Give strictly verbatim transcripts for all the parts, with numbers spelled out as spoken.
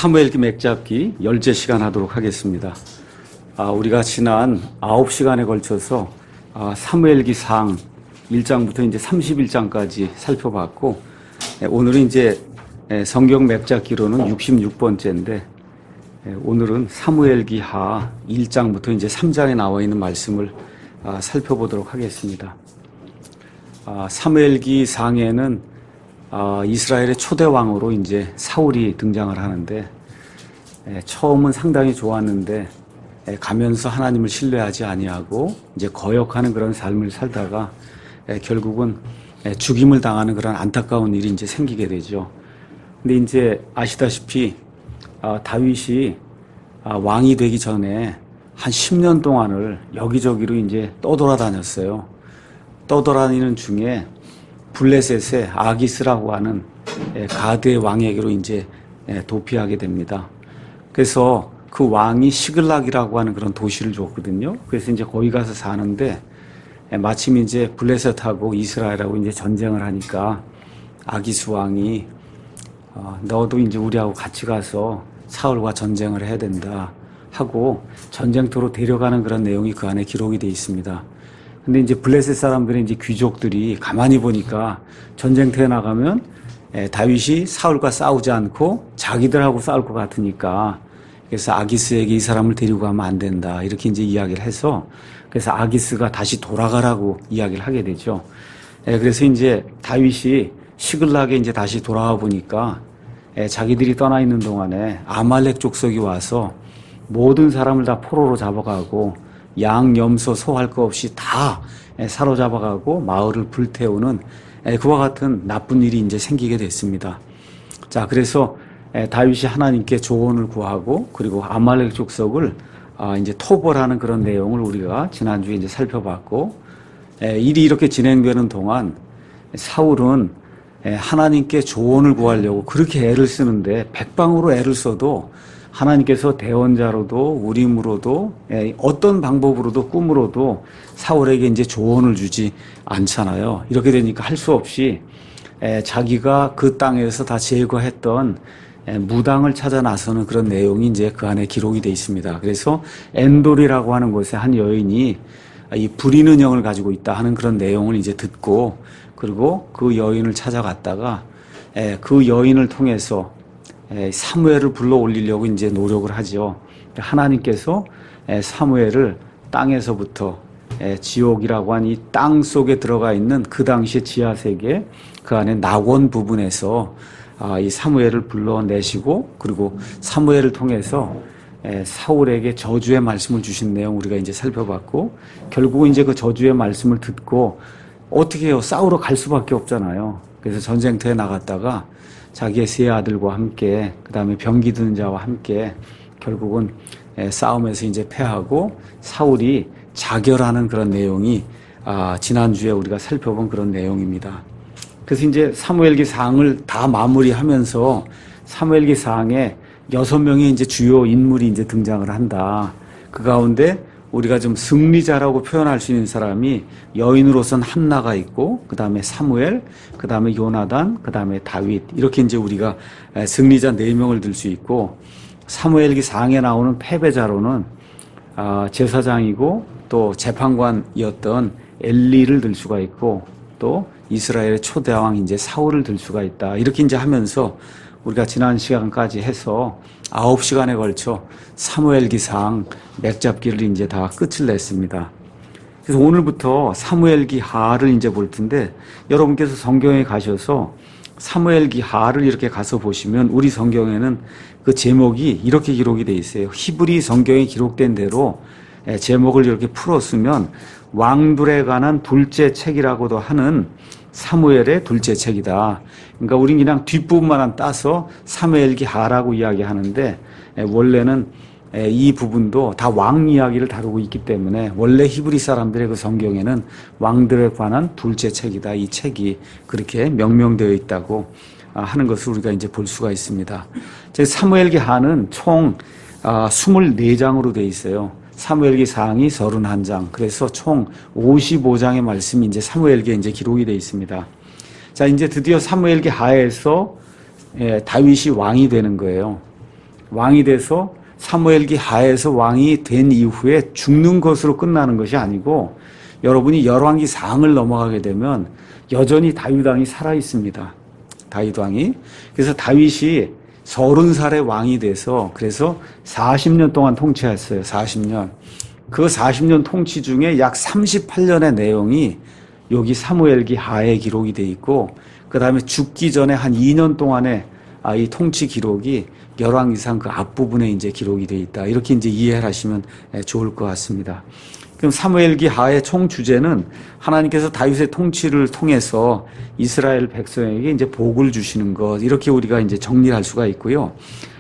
사무엘기 맥잡기 열째 시간 하도록 하겠습니다. 아, 우리가 지난 아홉 시간에 걸쳐서 아, 사무엘기상 일 장부터 이제 삼십일 장까지 살펴봤고, 에, 오늘은 이제 에, 성경 맥잡기로는 육십육 번째인데 에, 오늘은 사무엘기하 일 장부터 이제 삼 장에 나와 있는 말씀을 아, 살펴보도록 하겠습니다. 아, 사무엘기상에는 아, 이스라엘의 초대 왕으로 이제 사울이 등장을 하는데, 에, 처음은 상당히 좋았는데 에, 가면서 하나님을 신뢰하지 아니하고 이제 거역하는 그런 삶을 살다가 에, 결국은 에, 죽임을 당하는 그런 안타까운 일이 이제 생기게 되죠. 근데 이제 아시다시피 아, 다윗이 아, 왕이 되기 전에 한 십 년 동안을 여기저기로 이제 떠돌아다녔어요. 떠돌아다니는 중에 블레셋의 아기스라고 하는 가드의 왕에게로 이제 도피하게 됩니다. 그래서 그 왕이 시글락이라고 하는 그런 도시를 줬거든요. 그래서 이제 거기 가서 사는데 마침 이제 블레셋하고 이스라엘하고 이제 전쟁을 하니까 아기스 왕이 어, 너도 이제 우리하고 같이 가서 사울과 전쟁을 해야 된다 하고 전쟁터로 데려가는 그런 내용이 그 안에 기록이 되어 있습니다. 근데 이제 블레셋 사람들이 이제 귀족들이 가만히 보니까 전쟁터에 나가면 에, 다윗이 사울과 싸우지 않고 자기들하고 싸울 것 같으니까, 그래서 아기스에게 이 사람을 데리고 가면 안 된다 이렇게 이제 이야기를 해서, 그래서 아기스가 다시 돌아가라고 이야기를 하게 되죠. 에, 그래서 이제 다윗이 시글락에 이제 다시 돌아와 보니까 에, 자기들이 떠나 있는 동안에 아말렉 족속이 와서 모든 사람을 다 포로로 잡아가고 양, 염소, 소 할 거 없이 다 사로잡아가고 마을을 불태우는 그와 같은 나쁜 일이 이제 생기게 됐습니다. 자, 그래서 다윗이 하나님께 조언을 구하고 그리고 아말렉 족속을 이제 토벌하는 그런 내용을 우리가 지난주에 이제 살펴봤고, 일이 이렇게 진행되는 동안 사울은 하나님께 조언을 구하려고 그렇게 애를 쓰는데 백방으로 애를 써도 하나님께서 대언자로도 우림으로도 어떤 방법으로도 꿈으로도 사울에게 이제 조언을 주지 않잖아요. 이렇게 되니까 할 수 없이 자기가 그 땅에서 다 제거했던 무당을 찾아 나서는 그런 내용이 이제 그 안에 기록이 되어 있습니다. 그래서 엔돌이라고 하는 곳에 한 여인이 이 부리는 영을 가지고 있다 하는 그런 내용을 이제 듣고, 그리고 그 여인을 찾아갔다가 그 여인을 통해서 사무엘을 불러 올리려고 이제 노력을 하죠. 하나님께서 사무엘을 땅에서부터 지옥이라고 한 이 땅 속에 들어가 있는 그 당시의 지하세계 그 안에 낙원 부분에서 이 사무엘을 불러내시고, 그리고 사무엘을 통해서 사울에게 저주의 말씀을 주신 내용 우리가 이제 살펴봤고, 결국은 이제 그 저주의 말씀을 듣고 어떻게 해요? 싸우러 갈 수밖에 없잖아요. 그래서 전쟁터에 나갔다가 자기의 세 아들과 함께, 그 다음에 병기 드는 자와 함께 결국은 싸움에서 이제 패하고 사울이 자결하는 그런 내용이 아, 지난주에 우리가 살펴본 그런 내용입니다. 그래서 이제 사무엘기상을 다 마무리하면서 사무엘기상에 여섯 명의 이제 주요 인물이 이제 등장을 한다. 그 가운데 우리가 좀 승리자라고 표현할 수 있는 사람이 여인으로서는 한나가 있고, 그 다음에 사무엘, 그 다음에 요나단, 그 다음에 다윗, 이렇게 이제 우리가 승리자 네 명을 들 수 있고, 사무엘기 상에 나오는 패배자로는 제사장이고 또 재판관이었던 엘리를 들 수가 있고, 또 이스라엘의 초대왕 이제 사울을 들 수가 있다. 이렇게 이제 하면서 우리가 지난 시간까지 해서 아홉 시간에 걸쳐 사무엘기상 맥잡기를 이제 다 끝을 냈습니다. 그래서 오늘부터 사무엘기하를 이제 볼 텐데, 여러분께서 성경에 가셔서 사무엘기하를 이렇게 가서 보시면 우리 성경에는 그 제목이 이렇게 기록이 돼 있어요. 히브리 성경에 기록된 대로 제목을 이렇게 풀었으면 왕들에 관한 둘째 책이라고도 하는 사무엘의 둘째 책이다. 그러니까 우린 그냥 뒷부분만 따서 사무엘기하라고 이야기하는데, 원래는 이 부분도 다 왕 이야기를 다루고 있기 때문에 원래 히브리 사람들의 그 성경에는 왕들에 관한 둘째 책이다. 이 책이 그렇게 명명되어 있다고 하는 것을 우리가 이제 볼 수가 있습니다. 사무엘기하는 총 이십사 장으로 되어 있어요. 사무엘기상이 삼십일 장. 그래서 총 오십오 장의 말씀이 이제 사무엘기에 이제 기록이 되어 있습니다. 자, 이제 드디어 사무엘기하에서 예, 다윗이 왕이 되는 거예요. 왕이 돼서 사무엘기 하에서 왕이 된 이후에 죽는 것으로 끝나는 것이 아니고 여러분이 열왕기 상을 넘어가게 되면 여전히 다윗 왕이 살아 있습니다. 다윗 왕이. 그래서 다윗이 서른 살의 왕이 돼서 그래서 사십 년 동안 통치했어요. 사십 년. 그 사십 년 통치 중에 약 삼십팔 년의 내용이 여기 사무엘기 하에 기록이 돼 있고 그 다음에 죽기 전에 한 이 년 동안의 이 통치 기록이 열왕기상 그 앞부분에 이제 기록이 돼 있다. 이렇게 이제 이해를 하시면 좋을 것 같습니다. 그럼 사무엘기 하의 총 주제는 하나님께서 다윗의 통치를 통해서 이스라엘 백성에게 이제 복을 주시는 것. 이렇게 우리가 이제 정리할 수가 있고요.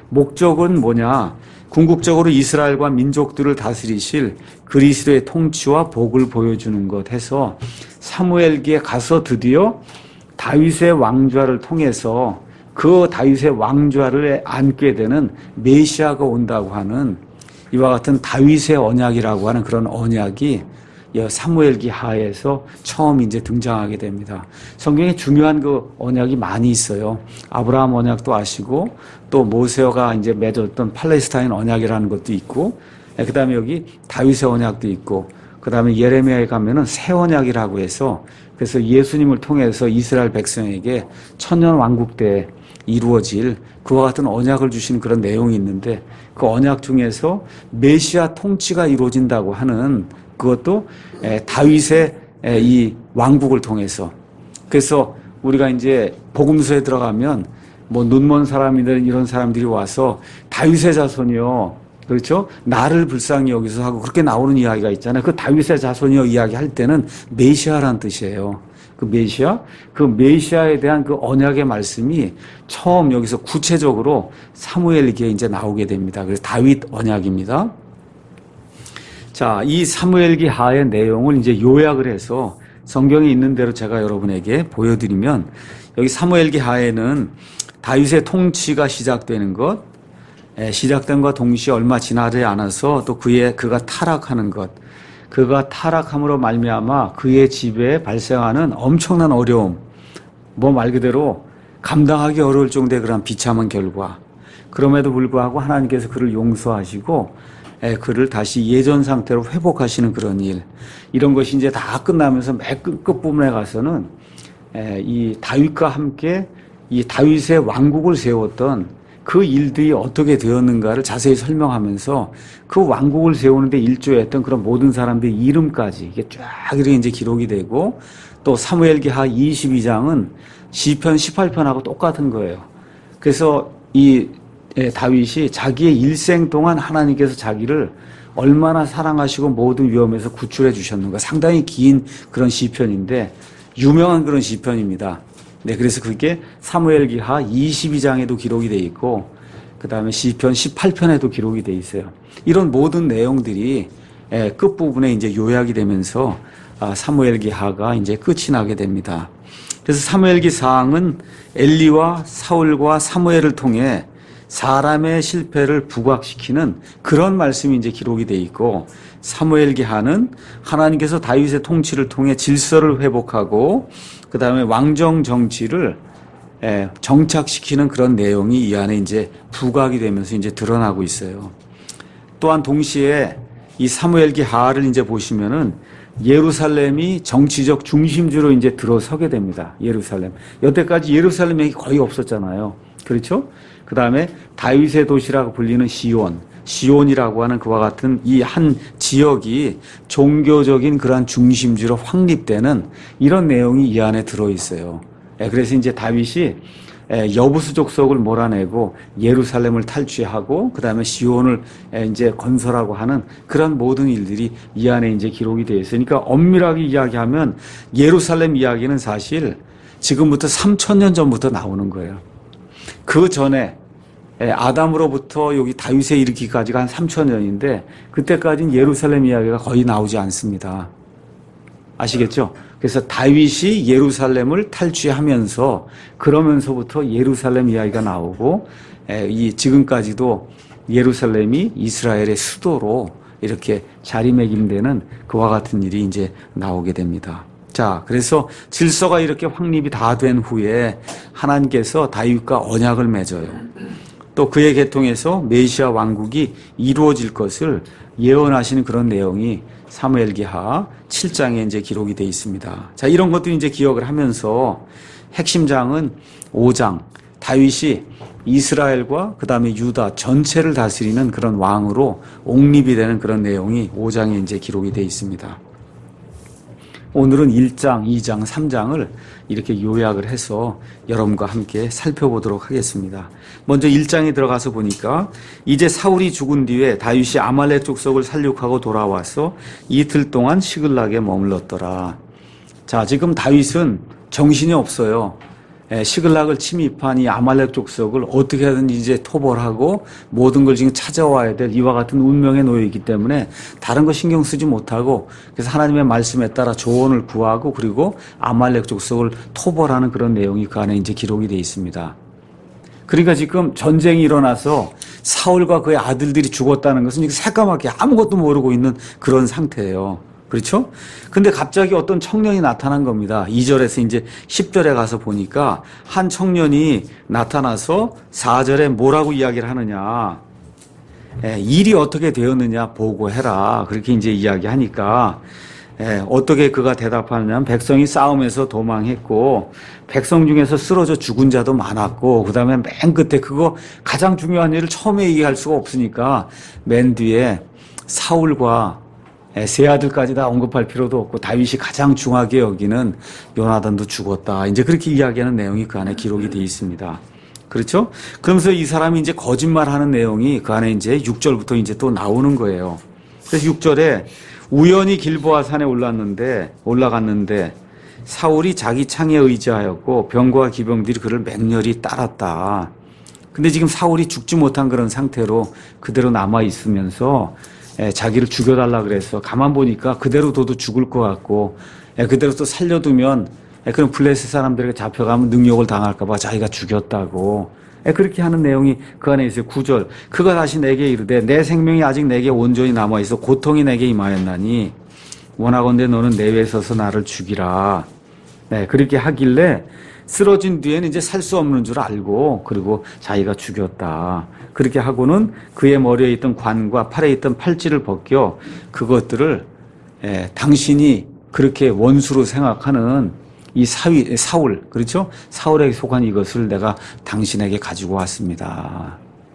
목적은 뭐냐? 궁극적으로 이스라엘과 민족들을 다스리실 그리스도의 통치와 복을 보여주는 것 해서 사무엘기에 가서 드디어 다윗의 왕좌를 통해서 그 다윗의 왕좌를 안게 되는 메시아가 온다고 하는 이와 같은 다윗의 언약이라고 하는 그런 언약이 사무엘기 하에서 처음 이제 등장하게 됩니다. 성경에 중요한 그 언약이 많이 있어요. 아브라함 언약도 아시고 또 모세가 이제 맺었던 팔레스타인 언약이라는 것도 있고 그 다음에 여기 다윗의 언약도 있고 그 다음에 예레미야에 가면은 새 언약이라고 해서 그래서 예수님을 통해서 이스라엘 백성에게 천년 왕국 때 이루어질 그와 같은 언약을 주시는 그런 내용이 있는데 그 언약 중에서 메시아 통치가 이루어진다고 하는 그것도 다윗의 이 왕국을 통해서 그래서 우리가 이제 복음서에 들어가면 뭐 눈먼 사람이든 이런 사람들이 와서 다윗의 자손이요 그렇죠? 나를 불쌍히 여기서 하고 그렇게 나오는 이야기가 있잖아요. 그 다윗의 자손이요 이야기할 때는 메시아라는 뜻이에요. 그 메시아, 그 메시아에 대한 그 언약의 말씀이 처음 여기서 구체적으로 사무엘기에 이제 나오게 됩니다. 그래서 다윗 언약입니다. 자, 이 사무엘기 하의 내용을 이제 요약을 해서 성경에 있는 대로 제가 여러분에게 보여드리면 여기 사무엘기 하에는 다윗의 통치가 시작되는 것, 시작된과 동시에 얼마 지나지 않아서 또 그의 그가 타락하는 것, 그가 타락함으로 말미암아 그의 집에 발생하는 엄청난 어려움, 뭐 말 그대로 감당하기 어려울 정도의 그런 비참한 결과. 그럼에도 불구하고 하나님께서 그를 용서하시고 그를 다시 예전 상태로 회복하시는 그런 일. 이런 것이 이제 다 끝나면서 맨 끝, 끝부분에 가서는 이 다윗과 함께 이 다윗의 왕국을 세웠던 그 일들이 어떻게 되었는가를 자세히 설명하면서 그 왕국을 세우는데 일조했던 그런 모든 사람들의 이름까지 이게 쫙 이렇게 이제 기록이 되고 또 사무엘기하 이십이 장은 시편 십팔 편하고 똑같은 거예요. 그래서 이 다윗이 자기의 일생 동안 하나님께서 자기를 얼마나 사랑하시고 모든 위험에서 구출해 주셨는가 상당히 긴 그런 시편인데 유명한 그런 시편입니다. 네, 그래서 그게 사무엘기하 이십이 장에도 기록이 돼 있고, 그 다음에 시편 십팔 편에도 기록이 돼 있어요. 이런 모든 내용들이 끝부분에 이제 요약이 되면서 사무엘기하가 이제 끝이 나게 됩니다. 그래서 사무엘기상은 엘리와 사울과 사무엘을 통해 사람의 실패를 부각시키는 그런 말씀이 이제 기록이 돼 있고, 사무엘기하는 하나님께서 다윗의 통치를 통해 질서를 회복하고 그 다음에 왕정 정치를 정착시키는 그런 내용이 이 안에 이제 부각이 되면서 이제 드러나고 있어요. 또한 동시에 이 사무엘기하를 이제 보시면은 예루살렘이 정치적 중심지로 이제 들어서게 됩니다. 예루살렘. 여태까지 예루살렘이 거의 없었잖아요. 그렇죠? 그 다음에 다윗의 도시라고 불리는 시온. 시온이라고 하는 그와 같은 이 한 지역이 종교적인 그러한 중심지로 확립되는 이런 내용이 이 안에 들어있어요. 그래서 이제 다윗이 여부수 족속을 몰아내고 예루살렘을 탈취하고 그 다음에 시온을 이제 건설하고 하는 그런 모든 일들이 이 안에 이제 기록이 되어 있으니까 엄밀하게 이야기하면 예루살렘 이야기는 사실 지금부터 삼천 년 전부터 나오는 거예요. 그 전에 아담으로부터 여기 다윗에 이르기까지가 한 삼천 년인데 그때까지는 예루살렘 이야기가 거의 나오지 않습니다. 아시겠죠? 그래서 다윗이 예루살렘을 탈취하면서 그러면서부터 예루살렘 이야기가 나오고 이 지금까지도 예루살렘이 이스라엘의 수도로 이렇게 자리매김되는 그와 같은 일이 이제 나오게 됩니다. 자, 그래서 질서가 이렇게 확립이 다 된 후에 하나님께서 다윗과 언약을 맺어요. 또 그의 계통에서 메시아 왕국이 이루어질 것을 예언하시는 그런 내용이 사무엘기하 칠 장에 이제 기록이 되어 있습니다. 자, 이런 것들이 이제 기억을 하면서 핵심장은 오 장, 다윗이 이스라엘과 그 다음에 유다 전체를 다스리는 그런 왕으로 옹립이 되는 그런 내용이 오 장에 이제 기록이 되어 있습니다. 오늘은 일 장, 이 장, 삼 장을 이렇게 요약을 해서 여러분과 함께 살펴보도록 하겠습니다. 먼저 일 장에 들어가서 보니까 이제 사울이 죽은 뒤에 다윗이 아말렉 족속을 살육하고 돌아와서 이틀 동안 시글락에 머물렀더라. 자, 지금 다윗은 정신이 없어요. 시글락을 침입한 이 아말렉 족속을 어떻게든 이제 토벌하고 모든 걸 지금 찾아와야 될 이와 같은 운명에 놓여 있기 때문에 다른 거 신경 쓰지 못하고 그래서 하나님의 말씀에 따라 조언을 구하고 그리고 아말렉 족속을 토벌하는 그런 내용이 그 안에 이제 기록이 되어 있습니다. 그러니까 지금 전쟁이 일어나서 사울과 그의 아들들이 죽었다는 것은 새까맣게 아무것도 모르고 있는 그런 상태예요. 그렇죠? 근데 갑자기 어떤 청년이 나타난 겁니다. 이 절에서 이제 십 절에 가서 보니까 한 청년이 나타나서 사 절에 뭐라고 이야기를 하느냐. 예, 일이 어떻게 되었느냐 보고해라. 그렇게 이제 이야기하니까 예, 어떻게 그가 대답하느냐면 백성이 싸움에서 도망했고 백성 중에서 쓰러져 죽은 자도 많았고 그 다음에 맨 끝에 그거 가장 중요한 일을 처음에 얘기할 수가 없으니까 맨 뒤에 사울과 세 아들까지 다 언급할 필요도 없고 다윗이 가장 중하게 여기는 요나단도 죽었다. 이제 그렇게 이야기하는 내용이 그 안에 기록이 되어 있습니다. 그렇죠? 그러면서 이 사람이 이제 거짓말하는 내용이 그 안에 이제 육 절부터 이제 또 나오는 거예요. 그래서 육 절에 우연히 길보아 산에 올랐는데 올라갔는데 사울이 자기 창에 의지하였고 병거와 기병들이 그를 맹렬히 따랐다. 근데 지금 사울이 죽지 못한 그런 상태로 그대로 남아 있으면서 자기를 죽여달라 그래서 가만 보니까 그대로 둬도 죽을 것 같고 그대로 또 살려두면 그런 블레셋 사람들에게 잡혀가면 능욕을 당할까 봐 자기가 죽였다고 그렇게 하는 내용이 그 안에 있어요. 구 절 그가 다시 내게 이르되 내 생명이 아직 내게 온전히 남아있어 고통이 내게 임하였나니 원하건대 너는 내외에 서서 나를 죽이라. 네, 그렇게 하길래 쓰러진 뒤에는 이제 살 수 없는 줄 알고 그리고 자기가 죽였다. 그렇게 하고는 그의 머리에 있던 관과 팔에 있던 팔찌를 벗겨 그것들을 예, 당신이 그렇게 원수로 생각하는 이 사위, 사울, 그렇죠? 사울에게 속한 이것을 내가 당신에게 가지고 왔습니다.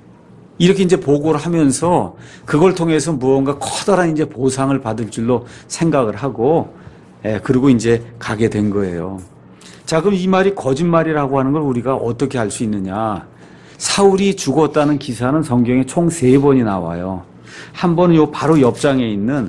이렇게 이제 보고를 하면서 그걸 통해서 무언가 커다란 이제 보상을 받을 줄로 생각을 하고 예, 그리고 이제 가게 된 거예요. 자, 그럼 이 말이 거짓말이라고 하는 걸 우리가 어떻게 알 수 있느냐? 사울이 죽었다는 기사는 성경에 총 세 번이 나와요. 한 번은 요 바로 옆장에 있는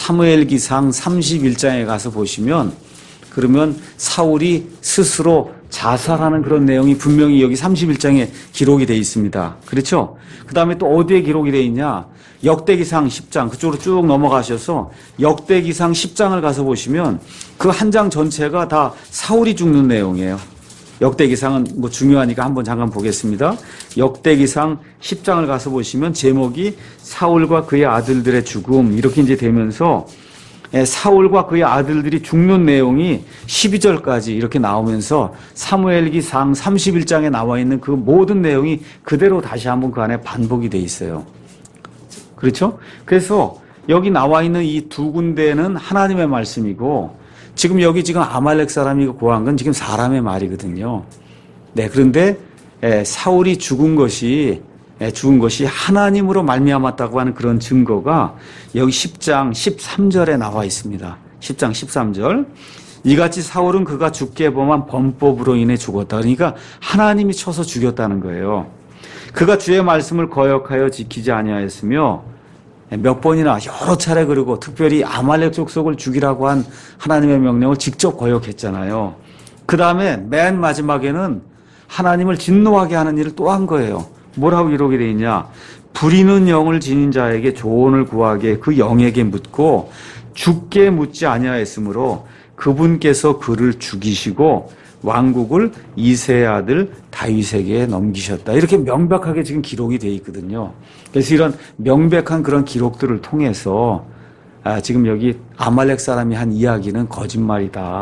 사무엘기상 삼십일 장에 가서 보시면 그러면 사울이 스스로 자살하는 그런 내용이 분명히 여기 삼십일 장에 기록이 되어 있습니다. 그렇죠? 그 다음에 또 어디에 기록이 되어 있냐? 역대기상 십 장 그쪽으로 쭉 넘어가셔서 역대기상 십 장을 가서 보시면 그 한 장 전체가 다 사울이 죽는 내용이에요. 역대기상은 뭐 중요하니까 한번 잠깐 보겠습니다. 역대기상 십 장을 가서 보시면 제목이 사울과 그의 아들들의 죽음 이렇게 이제 되면서 사울과 그의 아들들이 죽는 내용이 십이 절까지 이렇게 나오면서 사무엘기상 삼십일 장에 나와 있는 그 모든 내용이 그대로 다시 한번 그 안에 반복이 돼 있어요. 그렇죠? 그래서 여기 나와 있는 이 두 군데는 하나님의 말씀이고 지금 여기 지금 아말렉 사람이 고한 건 지금 사람의 말이거든요. 네, 그런데 에, 사울이 죽은 것이 에, 죽은 것이 하나님으로 말미암았다고 하는 그런 증거가 여기 십 장 십삼 절에 나와 있습니다. 십 장 십삼 절. 이같이 사울은 그가 죽게 범한 범법으로 인해 죽었다. 그러니까 하나님이 쳐서 죽였다는 거예요. 그가 주의 말씀을 거역하여 지키지 아니하였으며 몇 번이나 여러 차례 그리고 특별히 아말렉 족속을 죽이라고 한 하나님의 명령을 직접 거역했잖아요. 그 다음에 맨 마지막에는 하나님을 진노하게 하는 일을 또 한 거예요. 뭐라고 기록이 되어 있냐? 부리는 영을 지닌 자에게 조언을 구하게 그 영에게 묻고 죽게 묻지 아니하였으므로 그분께서 그를 죽이시고 왕국을 이새의 아들 다윗에게 넘기셨다. 이렇게 명백하게 지금 기록이 되어 있거든요. 그래서 이런 명백한 그런 기록들을 통해서 아, 지금 여기 아말렉 사람이 한 이야기는 거짓말이다.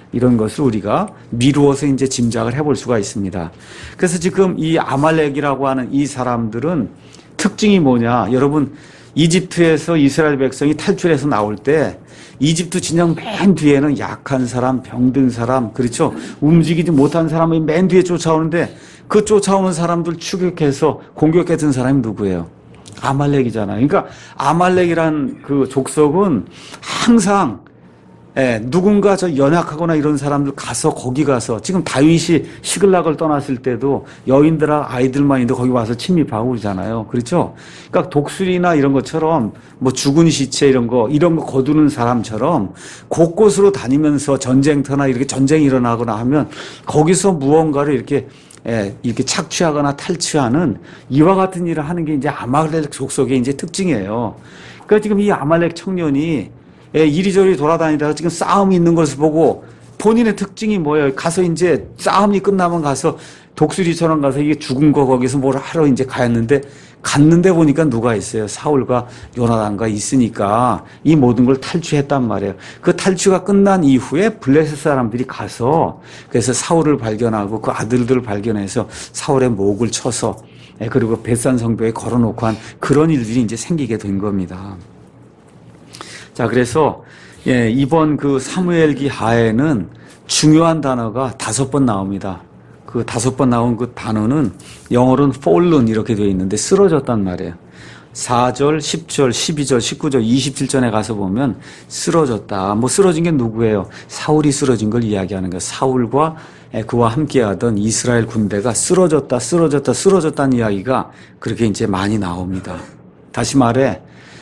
이런 것을 우리가 미루어서 이제 짐작을 해볼 수가 있습니다. 그래서 지금 이 아말렉이라고 하는 이 사람들은 특징이 뭐냐? 여러분, 이집트에서 이스라엘 백성이 탈출해서 나올 때 이집트 진영 맨 뒤에는 약한 사람, 병든 사람, 그렇죠? 움직이지 못한 사람이 맨 뒤에 쫓아오는데 그 쫓아오는 사람들 추격해서 공격했던 사람이 누구예요? 아말렉이잖아요. 그러니까 아말렉이란 그 족속은 항상 예, 누군가 저 연약하거나 이런 사람들 가서 거기 가서 지금 다윗이 시글락을 떠났을 때도 여인들하고 아이들만 있는데 거기 와서 침입하고 그러잖아요. 그렇죠? 그러니까 독수리나 이런 것처럼 뭐 죽은 시체 이런 거 이런 거 거두는 사람처럼 곳곳으로 다니면서 전쟁터나 이렇게 전쟁이 일어나거나 하면 거기서 무언가를 이렇게 예, 이렇게 착취하거나 탈취하는 이와 같은 일을 하는 게 이제 아말렉 족속의 이제 특징이에요. 그러니까 지금 이 아말렉 청년이 예, 이리저리 돌아다니다가 지금 싸움이 있는 것을 보고 본인의 특징이 뭐예요? 가서 이제 싸움이 끝나면 가서 독수리처럼 가서 이게 죽은 거 거기서 뭘 하러 이제 가였는데 갔는데 보니까 누가 있어요? 사울과 요나단과 있으니까 이 모든 걸 탈취했단 말이에요. 그 탈취가 끝난 이후에 블레셋 사람들이 가서 그래서 사울을 발견하고 그 아들들을 발견해서 사울의 목을 쳐서 예, 그리고 벳산 성벽에 걸어놓고 한 그런 일들이 이제 생기게 된 겁니다. 자, 그래서 예, 이번 그 사무엘기 하에는 중요한 단어가 다섯 번 나옵니다. 그 다섯 번 나온 그 단어는 영어로는 fallen 이렇게 되어 있는데 쓰러졌단 말이에요. 사 절, 십 절, 십이 절, 십구 절, 이십칠 절에 가서 보면 쓰러졌다. 뭐 쓰러진 게 누구예요? 사울이 쓰러진 걸 이야기하는 거예요. 사울과 그와 함께하던 이스라엘 군대가 쓰러졌다, 쓰러졌다, 쓰러졌다는 이야기가 그렇게 이제 많이 나옵니다. 다시 말해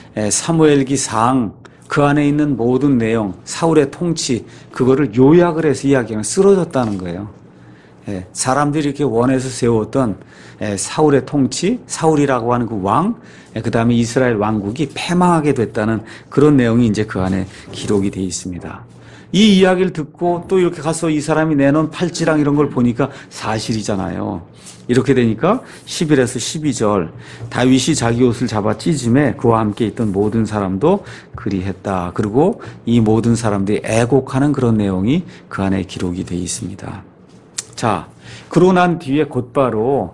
사무엘기 상 그 안에 있는 모든 내용, 사울의 통치, 그거를 요약을 해서 이야기하면 쓰러졌다는 거예요. 예, 사람들이 이렇게 원해서 세웠던 예, 사울의 통치, 사울이라고 하는 그 왕, 예, 그 다음에 이스라엘 왕국이 패망하게 됐다는 그런 내용이 이제 그 안에 기록이 되어 있습니다. 이 이야기를 듣고 또 이렇게 가서 이 사람이 내놓은 팔찌랑 이런 걸 보니까 사실이잖아요. 이렇게 되니까 십일에서 십이 절 다윗이 자기 옷을 잡아 찢음에 그와 함께 있던 모든 사람도 그리했다. 그리고 이 모든 사람들이 애곡하는 그런 내용이 그 안에 기록이 되어 있습니다. 자, 그러고 난 뒤에 곧바로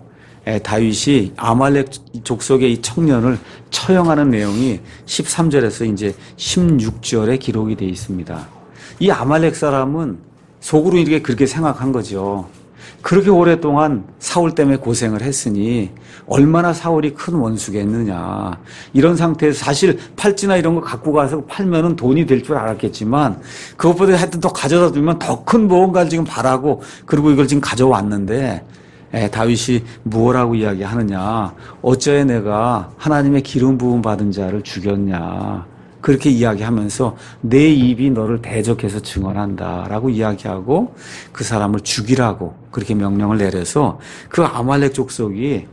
다윗이 아말렉 족속의 이 청년을 처형하는 내용이 십삼 절에서 이제 십육 절에 기록이 되어 있습니다. 이 아말렉 사람은 속으로 이렇게 그렇게 생각한 거죠. 그렇게 오랫동안 사울 때문에 고생을 했으니 얼마나 사울이 큰 원수겠느냐. 이런 상태에서 사실 팔찌나 이런 거 갖고 가서 팔면은 돈이 될 줄 알았겠지만 그것보다 하여튼 더 가져다 두면 더 큰 무언가를 지금 바라고 그리고 이걸 지금 가져왔는데 에, 다윗이 무엇라고 이야기하느냐. 어쩌에 내가 하나님의 기름 부음 받은 자를 죽였냐. 그렇게 이야기하면서 내 입이 너를 대적해서 증언한다라고 이야기하고 그 사람을 죽이라고 그렇게 명령을 내려서 그 아말렉 족속이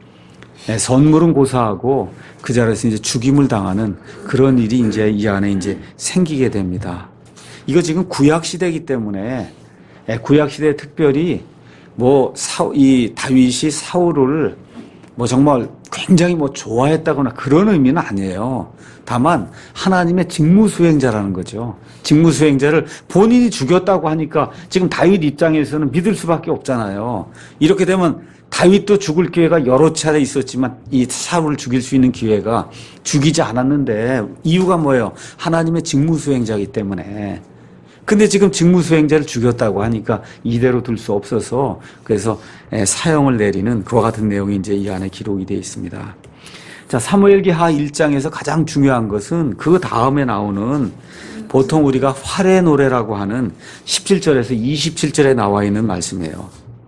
선물은 고사하고 그 자리에서 이제 죽임을 당하는 그런 일이 이제 이 안에 이제 생기게 됩니다. 이거 지금 구약 시대이기 때문에 구약 시대에 특별히 뭐 이 다윗이 사울을 뭐 정말 굉장히 뭐 좋아했다거나 그런 의미는 아니에요. 다만 하나님의 직무 수행자라는 거죠. 직무 수행자를 본인이 죽였다고 하니까 지금 다윗 입장에서는 믿을 수밖에 없잖아요. 이렇게 되면 다윗도 죽을 기회가 여러 차례 있었지만 이 사울을 죽일 수 있는 기회가 죽이지 않았는데 이유가 뭐예요? 하나님의 직무 수행자이기 때문에. 근데 지금 직무 수행자를 죽였다고 하니까 이대로 둘 수 없어서 그래서 사형을 내리는 그와 같은 내용이 이제 이 안에 기록이 되어 있습니다. 자, 사무엘기 하 일 장에서 가장 중요한 것은 그 다음에 나오는 보통 우리가 활의 노래라고 하는 십칠 절에서 이십칠 절에 나와 있는 말씀이에요.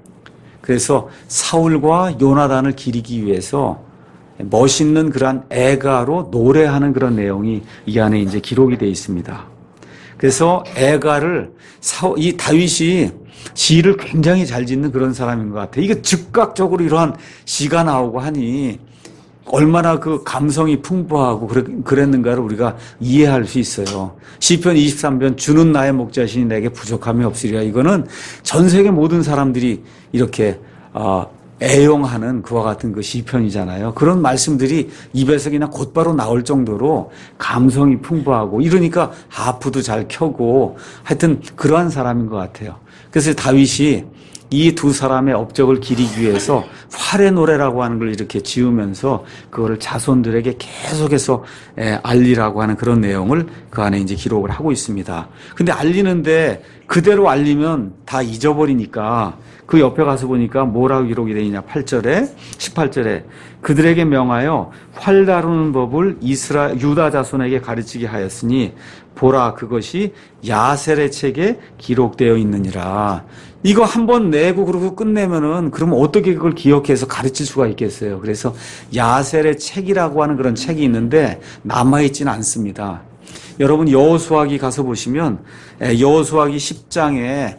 그래서 사울과 요나단을 기리기 위해서 멋있는 그러한 애가로 노래하는 그런 내용이 이 안에 이제 기록이 되어 있습니다. 그래서 애가를 이 다윗이 시를 굉장히 잘 짓는 그런 사람인 것 같아요. 이게 즉각적으로 이러한 시가 나오고 하니 얼마나 그 감성이 풍부하고 그랬는가를 우리가 이해할 수 있어요. 시편 이십삼 편 주는 나의 목자시니 내게 부족함이 없으리라. 이거는 전 세계 모든 사람들이 이렇게 애용하는 그와 같은 그 시편이잖아요. 그런 말씀들이 입에서 그냥 곧바로 나올 정도로 감성이 풍부하고 이러니까 하프도 잘 켜고 하여튼 그러한 사람인 것 같아요. 그래서 다윗이 이 두 사람의 업적을 기리기 위해서 활의 노래라고 하는 걸 이렇게 지으면서 그거를 자손들에게 계속해서 알리라고 하는 그런 내용을 그 안에 이제 기록을 하고 있습니다. 근데 알리는데 그대로 알리면 다 잊어버리니까 그 옆에 가서 보니까 뭐라고 기록이 되어 있냐. 팔 절에 십팔 절에 그들에게 명하여 활 다루는 법을 이스라 유다 자손에게 가르치게 하였으니 보라 그것이 야셀의 책에 기록되어 있느니라. 이거 한번 내고 그러고 끝내면은 그러면 어떻게 그걸 기억해서 가르칠 수가 있겠어요. 그래서 야셀의 책이라고 하는 그런 책이 있는데 남아있지는 않습니다. 여러분 여호수아기 가서 보시면 여호수아기 십 장에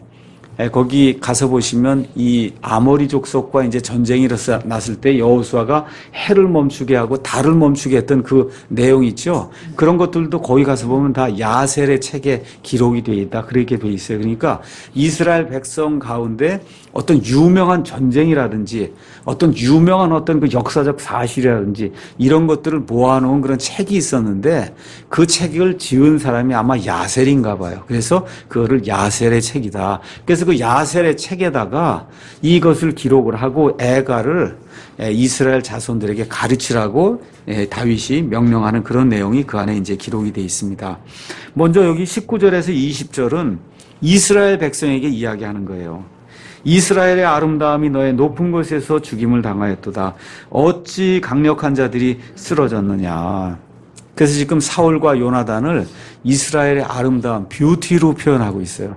거기 가서 보시면 이 아모리 족속과 이제 전쟁이 났을 때 여호수아가 해를 멈추게 하고 달을 멈추게 했던 그 내용이 있죠. 그런 것들도 거기 가서 보면 다 야셀의 책에 기록이 되어 있다. 그렇게 되어 있어요. 그러니까 이스라엘 백성 가운데 어떤 유명한 전쟁이라든지 어떤 유명한 어떤 그 역사적 사실이라든지 이런 것들을 모아놓은 그런 책이 있었는데 그 책을 지은 사람이 아마 야셀인가 봐요. 그래서 그거를 야셀의 책이다. 그래서 그 야셀의 책에다가 이것을 기록을 하고 애가를 이스라엘 자손들에게 가르치라고 다윗이 명령하는 그런 내용이 그 안에 이제 기록이 되어 있습니다. 먼저 여기 십구 절에서 이십 절은 이스라엘 백성에게 이야기하는 거예요. 이스라엘의 아름다움이 너의 높은 곳에서 죽임을 당하였도다. 어찌 강력한 자들이 쓰러졌느냐. 그래서 지금 사울과 요나단을 이스라엘의 아름다움, 뷰티로 표현하고 있어요.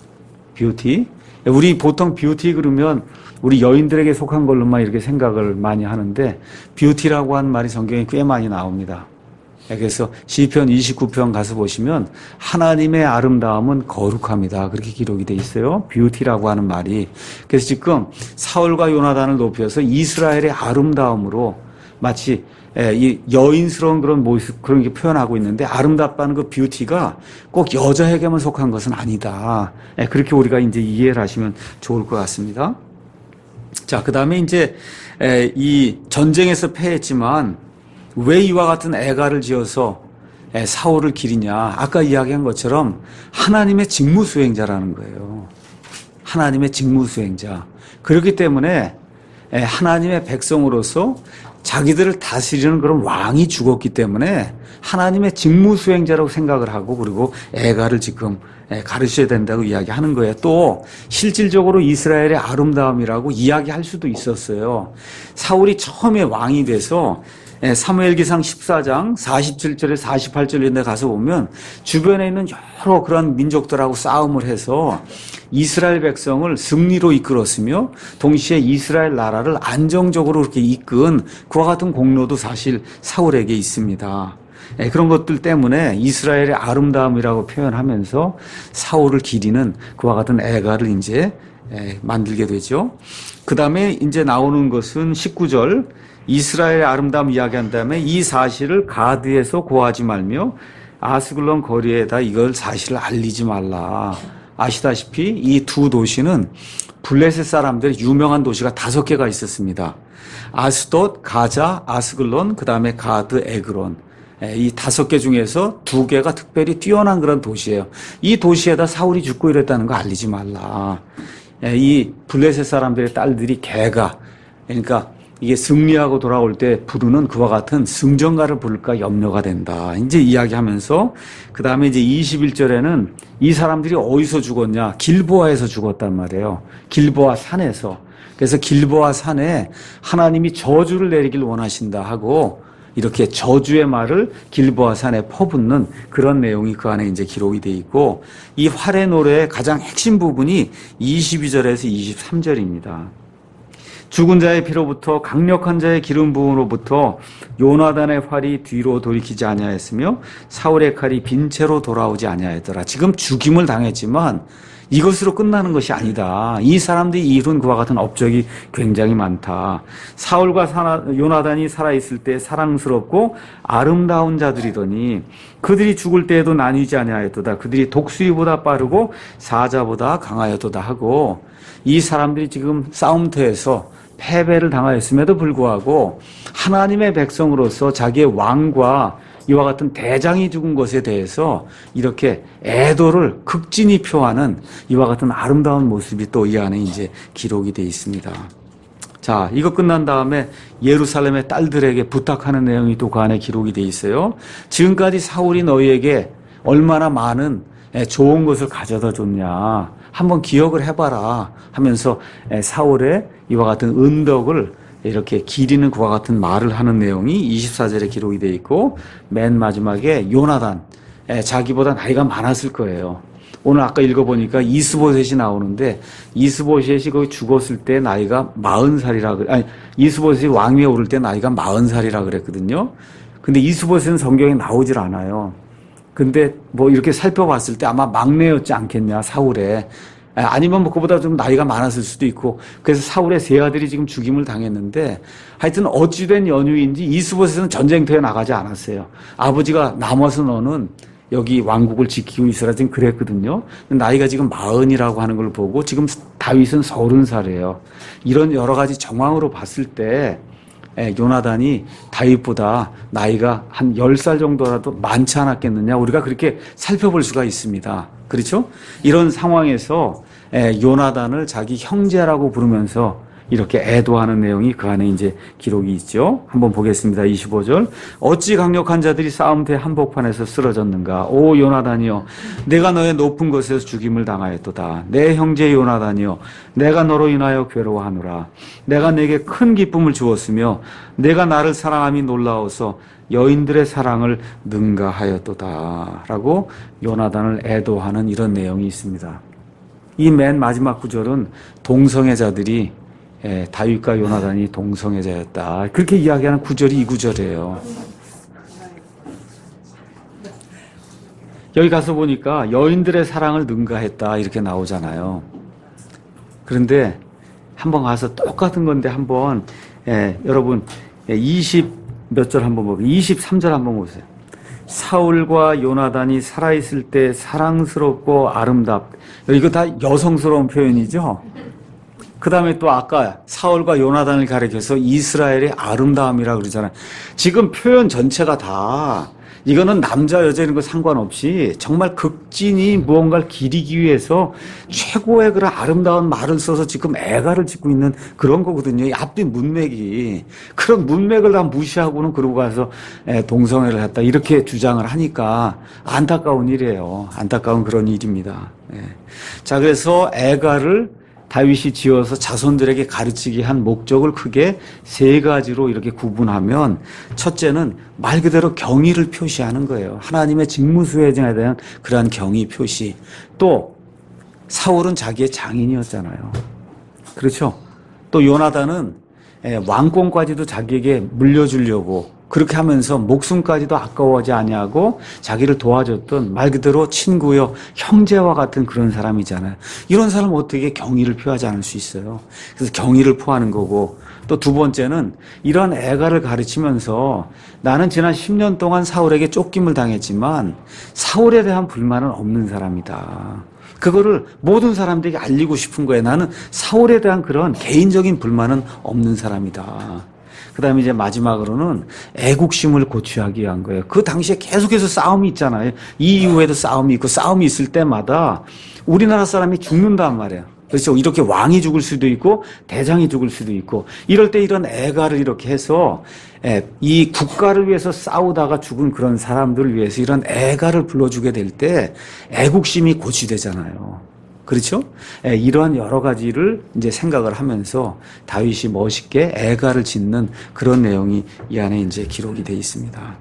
뷰티. 우리 보통 뷰티 그러면 우리 여인들에게 속한 걸로만 이렇게 생각을 많이 하는데 뷰티라고 하는 말이 성경에 꽤 많이 나옵니다. 그래서 시편 이십구 편 가서 보시면 하나님의 아름다움은 거룩합니다. 그렇게 기록이 돼 있어요. 뷰티라고 하는 말이. 그래서 지금 사울과 요나단을 높여서 이스라엘의 아름다움으로 마치 이 여인스러운 그런 모습 그런 게 표현하고 있는데 아름답다는 그 뷰티가 꼭 여자에게만 속한 것은 아니다. 그렇게 우리가 이제 이해를 하시면 좋을 것 같습니다. 자, 그 다음에 이제 이 전쟁에서 패했지만 왜 이와 같은 애가를 지어서 사울을 기리냐. 아까 이야기한 것처럼 하나님의 직무 수행자라는 거예요. 하나님의 직무 수행자. 그렇기 때문에 하나님의 백성으로서 자기들을 다스리는 그런 왕이 죽었기 때문에 하나님의 직무 수행자라고 생각을 하고 그리고 애가를 지금 가르쳐야 된다고 이야기하는 거예요. 또 실질적으로 이스라엘의 아름다움이라고 이야기할 수도 있었어요. 사울이 처음에 왕이 돼서 사무엘기상 십사 장 사십칠 절에 사십팔 절에 가서 보면 주변에 있는 여러 그런 민족들하고 싸움을 해서 이스라엘 백성을 승리로 이끌었으며 동시에 이스라엘 나라를 안정적으로 그렇게 이끈 그와 같은 공로도 사실 사울에게 있습니다. 그런 것들 때문에 이스라엘의 아름다움이라고 표현하면서 사울을 기리는 그와 같은 애가를 이제 만들게 되죠. 그 다음에 이제 나오는 것은 십구 절 이스라엘의 아름다움 이야기한 다음에 이 사실을 가드에서 고하지 말며 아스글론 거리에다 이걸 사실을 알리지 말라. 아시다시피 이 두 도시는 블레셋 사람들의 유명한 도시가 다섯 개가 있었습니다. 아스돗, 가자, 아스글론, 그 다음에 가드, 에그론. 이 다섯 개 중에서 두 개가 특별히 뛰어난 그런 도시예요. 이 도시에다 사울이 죽고 이랬다는 거 알리지 말라. 이 블레셋 사람들의 딸들이 개가, 그러니까 이게 승리하고 돌아올 때 부르는 그와 같은 승전가를 부를까 염려가 된다. 이제 이야기하면서 그 다음에 이제 이십일 절에는 이 사람들이 어디서 죽었냐? 길보아에서 죽었단 말이에요. 길보아 산에서. 그래서 길보아 산에 하나님이 저주를 내리길 원하신다 하고 이렇게 저주의 말을 길보아 산에 퍼붓는 그런 내용이 그 안에 이제 기록이 돼 있고 이 활의 노래의 가장 핵심 부분이 이십이 절에서 이십삼 절입니다. 죽은 자의 피로부터 강력한 자의 기름 부음으로부터 요나단의 활이 뒤로 돌이키지 아니하였으며 사울의 칼이 빈 채로 돌아오지 아니하였더라. 지금 죽임을 당했지만 이것으로 끝나는 것이 아니다. 이 사람들이 이룬 그와 같은 업적이 굉장히 많다. 사울과 사나, 요나단이 살아있을 때 사랑스럽고 아름다운 자들이더니 그들이 죽을 때에도 나뉘지 아니하였도다. 그들이 독수리보다 빠르고 사자보다 강하였도다 하고 이 사람들이 지금 싸움터에서 패배를 당하였음에도 불구하고 하나님의 백성으로서 자기의 왕과 이와 같은 대장이 죽은 것에 대해서 이렇게 애도를 극진히 표하는 이와 같은 아름다운 모습이 또 이 안에 이제 기록이 되어 있습니다. 자, 이거 끝난 다음에 예루살렘의 딸들에게 부탁하는 내용이 또 그 안에 기록이 되어 있어요. 지금까지 사울이 너희에게 얼마나 많은 좋은 것을 가져다 줬냐. 한번 기억을 해봐라 하면서 사울의 이와 같은 은덕을 이렇게 기리는 그와 같은 말을 하는 내용이 이십사 절에 기록이 되어 있고, 맨 마지막에 요나단, 자기보다 나이가 많았을 거예요. 오늘 아까 읽어보니까 이스보셋이 나오는데, 이스보셋이 거기 죽었을 때 나이가 마흔 살이라, 아니, 이스보셋이 왕위에 오를 때 나이가 마흔 살이라 그랬거든요. 근데 이스보셋은 성경에 나오질 않아요. 근데 뭐 이렇게 살펴봤을 때 아마 막내였지 않겠냐, 사울의. 아니면 뭐 그보다 좀 나이가 많았을 수도 있고, 그래서 사울의 세 아들이 지금 죽임을 당했는데, 하여튼 어찌된 연유인지 이스보셋은 전쟁터에 나가지 않았어요. 아버지가 남아서 너는 여기 왕국을 지키고 있으라 지금 그랬거든요. 나이가 지금 마흔이라고 하는 걸 보고 지금 다윗은 서른 살이에요. 이런 여러 가지 정황으로 봤을 때 요나단이 다윗보다 나이가 한 열 살 정도라도 많지 않았겠느냐, 우리가 그렇게 살펴볼 수가 있습니다. 그렇죠? 이런 상황에서 요나단을 자기 형제라고 부르면서 이렇게 애도하는 내용이 그 안에 이제 기록이 있죠. 한번 보겠습니다. 이십오 절. 어찌 강력한 자들이 싸움터의 한복판에서 쓰러졌는가. 오 요나단이여, 내가 너의 높은 곳에서 죽임을 당하였도다. 내 형제 요나단이여, 내가 너로 인하여 괴로워하노라. 내가 내게 큰 기쁨을 주었으며 내가 나를 사랑함이 놀라워서 여인들의 사랑을 능가하였도다. 라고 요나단을 애도하는 이런 내용이 있습니다. 이 맨 마지막 구절은 동성애자들이, 예, 다윗과 요나단이 동성애자였다, 그렇게 이야기하는 구절이 이 구절이에요. 여기 가서 보니까 여인들의 사랑을 능가했다 이렇게 나오잖아요. 그런데 한번 가서 똑같은 건데 한번, 예, 여러분 이십 몇 절 한번 보세요. 이십삼 절 한번 보세요. 사울과 요나단이 살아있을 때 사랑스럽고 아름답. 이거 다 여성스러운 표현이죠. 그 다음에 또 아까 사울과 요나단을 가리켜서 이스라엘의 아름다움이라고 그러잖아요. 지금 표현 전체가 다, 이거는 남자 여자 이런 거 상관없이 정말 극진히 무언가를 기리기 위해서 최고의 그런 아름다운 말을 써서 지금 애가를 짓고 있는 그런 거거든요. 이 앞뒤 문맥이. 그런 문맥을 다 무시하고는 그러고 가서 동성애를 했다 이렇게 주장을 하니까 안타까운 일이에요. 안타까운 그런 일입니다. 자, 그래서 애가를 다윗이 지어서 자손들에게 가르치게 한 목적을 크게 세 가지로 이렇게 구분하면, 첫째는 말 그대로 경의를 표시하는 거예요. 하나님의 직무수행에 대한 그러한 경의 표시. 또 사울은 자기의 장인이었잖아요. 그렇죠? 또 요나단은 왕권까지도 자기에게 물려주려고 그렇게 하면서 목숨까지도 아까워하지 아니하고 자기를 도와줬던 말 그대로 친구요 형제와 같은 그런 사람이잖아요. 이런 사람은 어떻게 경의를 표하지 않을 수 있어요. 그래서 경의를 표하는 거고, 또 두 번째는 이런 애가를 가르치면서 나는 지난 십 년 동안 사울에게 쫓김을 당했지만 사울에 대한 불만은 없는 사람이다. 그거를 모든 사람들에게 알리고 싶은 거예요. 나는 사울에 대한 그런 개인적인 불만은 없는 사람이다. 그 다음에 이제 마지막으로는 애국심을 고취하기 위한 거예요. 그 당시에 계속해서 싸움이 있잖아요. 이 이후에도 싸움이 있고, 싸움이 있을 때마다 우리나라 사람이 죽는단 말이에요. 그렇죠? 이렇게 왕이 죽을 수도 있고 대장이 죽을 수도 있고, 이럴 때 이런 애가를 이렇게 해서 이 국가를 위해서 싸우다가 죽은 그런 사람들을 위해서 이런 애가를 불러주게 될 때 애국심이 고취되잖아요. 그렇죠? 예, 이러한 여러 가지를 이제 생각을 하면서 다윗이 멋있게 애가를 짓는 그런 내용이 이 안에 이제 기록이 되어 있습니다.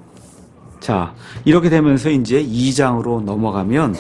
자, 이렇게 되면서 이제 이 장으로 넘어가면,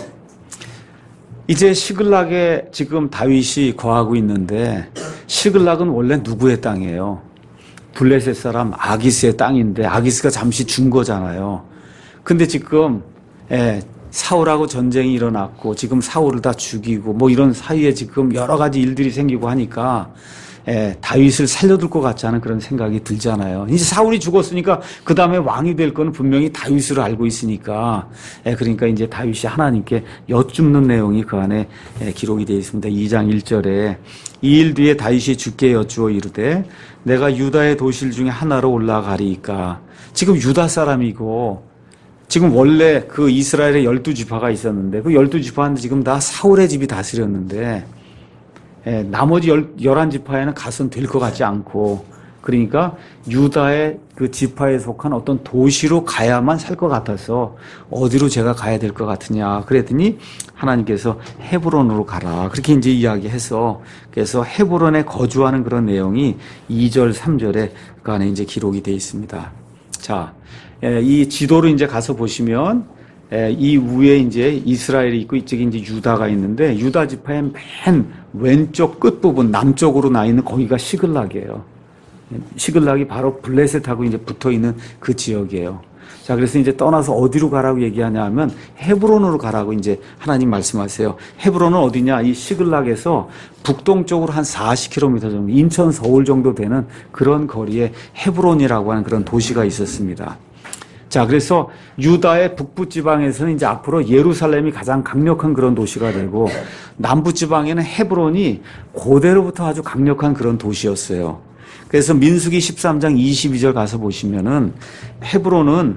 이제 시글락에 지금 다윗이 거하고 있는데, 시글락은 원래 누구의 땅이에요? 블레셋 사람 아기스의 땅인데, 아기스가 잠시 준 거잖아요. 근데 지금 예, 사울하고 전쟁이 일어났고 지금 사울을 다 죽이고 뭐 이런 사이에 지금 여러 가지 일들이 생기고 하니까 에, 다윗을 살려둘 것 같지 않은 그런 생각이 들잖아요. 이제 사울이 죽었으니까 그 다음에 왕이 될 거는 분명히 다윗으로 알고 있으니까 에, 그러니까 이제 다윗이 하나님께 여쭙는 내용이 그 안에 에, 기록이 되어 있습니다. 이 장 일 절에 이 일 뒤에 다윗이 주께 여쭈어 이르되 내가 유다의 도실 중에 하나로 올라가리이까. 지금 유다 사람이고 지금 원래 그 이스라엘에 열두 지파가 있었는데 그 열두 지파는 지금 다 사울의 집이 다스렸는데 예, 나머지 열, 열한 지파에는 가서는 될 것 같지 않고 그러니까 유다의 그 지파에 속한 어떤 도시로 가야만 살 것 같아서 어디로 제가 가야 될 것 같으냐 그랬더니 하나님께서 헤브론으로 가라 그렇게 이제 이야기해서 그래서 헤브론에 거주하는 그런 내용이 이 절 삼 절에 그 안에 이제 기록이 되어 있습니다. 자, 이 지도를 이제 가서 보시면 이 위에 이제 이스라엘이 있고 이쪽에 이제 유다가 있는데 유다 지파의 맨 왼쪽 끝부분 남쪽으로 나 있는 거기가 시글락이에요. 시글락이 바로 블레셋하고 이제 붙어 있는 그 지역이에요. 자, 그래서 이제 떠나서 어디로 가라고 얘기하냐 하면 헤브론으로 가라고 이제 하나님 말씀하세요. 헤브론은 어디냐? 이 시글락에서 북동쪽으로 한 사십 킬로미터 정도, 인천 서울 정도 되는 그런 거리에 헤브론이라고 하는 그런 도시가 있었습니다. 자, 그래서 유다의 북부 지방에서는 이제 앞으로 예루살렘이 가장 강력한 그런 도시가 되고 남부 지방에는 헤브론이 고대로부터 아주 강력한 그런 도시였어요. 그래서 민수기 십삼 장 이십이 절 가서 보시면은 헤브론은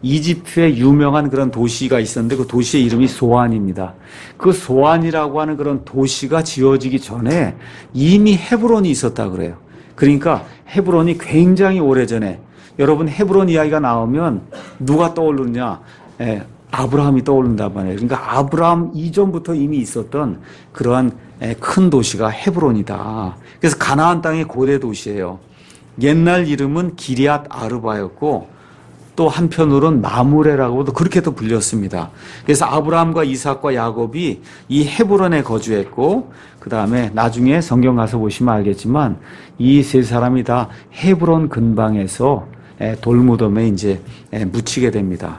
이집트의 유명한 그런 도시가 있었는데 그 도시의 이름이 소안입니다. 그 소안이라고 하는 그런 도시가 지어지기 전에 이미 헤브론이 있었다 그래요. 그러니까 헤브론이 굉장히 오래전에 여러분 헤브론 이야기가 나오면 누가 떠오르냐? 예, 아브라함이 떠오른단 말이에요. 그러니까 아브라함 이전부터 이미 있었던 그러한 큰 도시가 헤브론이다. 그래서 가나안 땅의 고대 도시예요. 옛날 이름은 기리앗 아르바였고 또 한편으로는 마므레라고도 그렇게도 불렸습니다. 그래서 아브라함과 이삭과 야곱이 이 헤브론에 거주했고 그 다음에 나중에 성경 가서 보시면 알겠지만 이 세 사람이 다 헤브론 근방에서 돌무덤에 이제 묻히게 됩니다.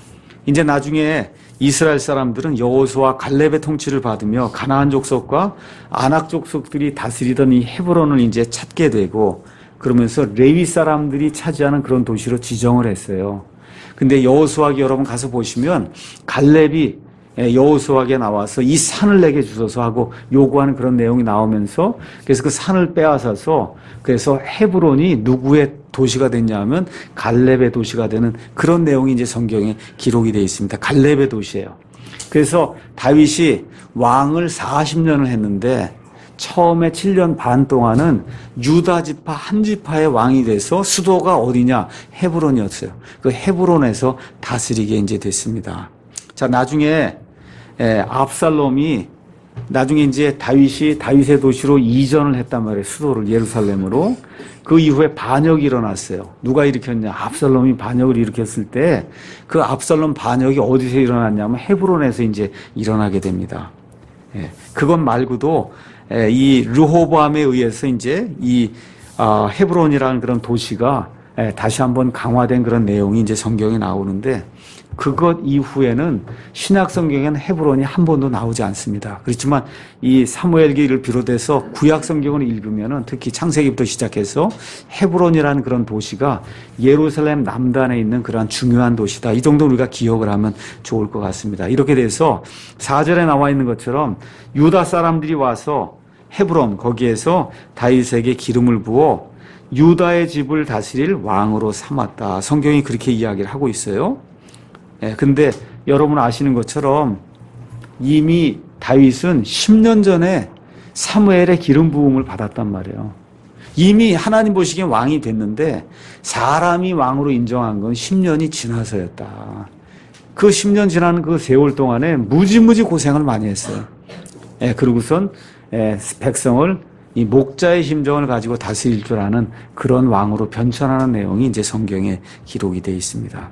이제 나중에 이스라엘 사람들은 여호수아 갈렙의 통치를 받으며 가나안 족속과 아낙 족속들이 다스리던 이 헤브론을 이제 찾게 되고 그러면서 레위 사람들이 차지하는 그런 도시로 지정을 했어요. 근데 여호수아기 여러분 가서 보시면 갈렙이 여호수아에게 나와서 이 산을 내게 주소서 하고 요구하는 그런 내용이 나오면서 그래서 그 산을 빼앗아서 그래서 헤브론이 누구의 도시가 됐냐면 갈렙의 도시가 되는 그런 내용이 이제 성경에 기록이 되어 있습니다. 갈렙의 도시예요. 그래서 다윗이 왕을 사십 년을 했는데 처음에 칠 년 반 동안은 유다 지파 한 지파의 왕이 돼서 수도가 어디냐? 헤브론이었어요. 그 헤브론에서 다스리게 이제 됐습니다. 자, 나중에 에, 압살롬이 나중에 이제 다윗이 다윗의 도시로 이전을 했단 말이에요. 수도를 예루살렘으로. 그 이후에 반역이 일어났어요. 누가 일으켰냐? 압살롬이 반역을 일으켰을 때 그 압살롬 반역이 어디서 일어났냐면 헤브론에서 이제 일어나게 됩니다. 예, 그것 말고도 예, 이 르호보암에 의해서 이제 이 아, 헤브론이라는 그런 도시가 예, 다시 한번 강화된 그런 내용이 이제 성경에 나오는데 그것 이후에는 신약 성경에는 헤브론이 한 번도 나오지 않습니다. 그렇지만 이 사무엘기를 비롯해서 구약 성경을 읽으면은 특히 창세기부터 시작해서 헤브론이라는 그런 도시가 예루살렘 남단에 있는 그러한 중요한 도시다. 이 정도 우리가 기억을 하면 좋을 것 같습니다. 이렇게 돼서 사 절에 나와 있는 것처럼 유다 사람들이 와서 헤브론 거기에서 다윗에게 기름을 부어 유다의 집을 다스릴 왕으로 삼았다. 성경이 그렇게 이야기를 하고 있어요. 예, 근데 여러분 아시는 것처럼 이미 다윗은 십 년 전에 사무엘의 기름 부음을 받았단 말이에요. 이미 하나님 보시기엔 왕이 됐는데 사람이 왕으로 인정한 건 십 년이 지나서였다. 그 십 년 지난 그 세월 동안에 무지무지 고생을 많이 했어요. 예, 그러고선 예, 백성을 이 목자의 심정을 가지고 다스릴 줄 아는 그런 왕으로 변천하는 내용이 이제 성경에 기록이 되어 있습니다.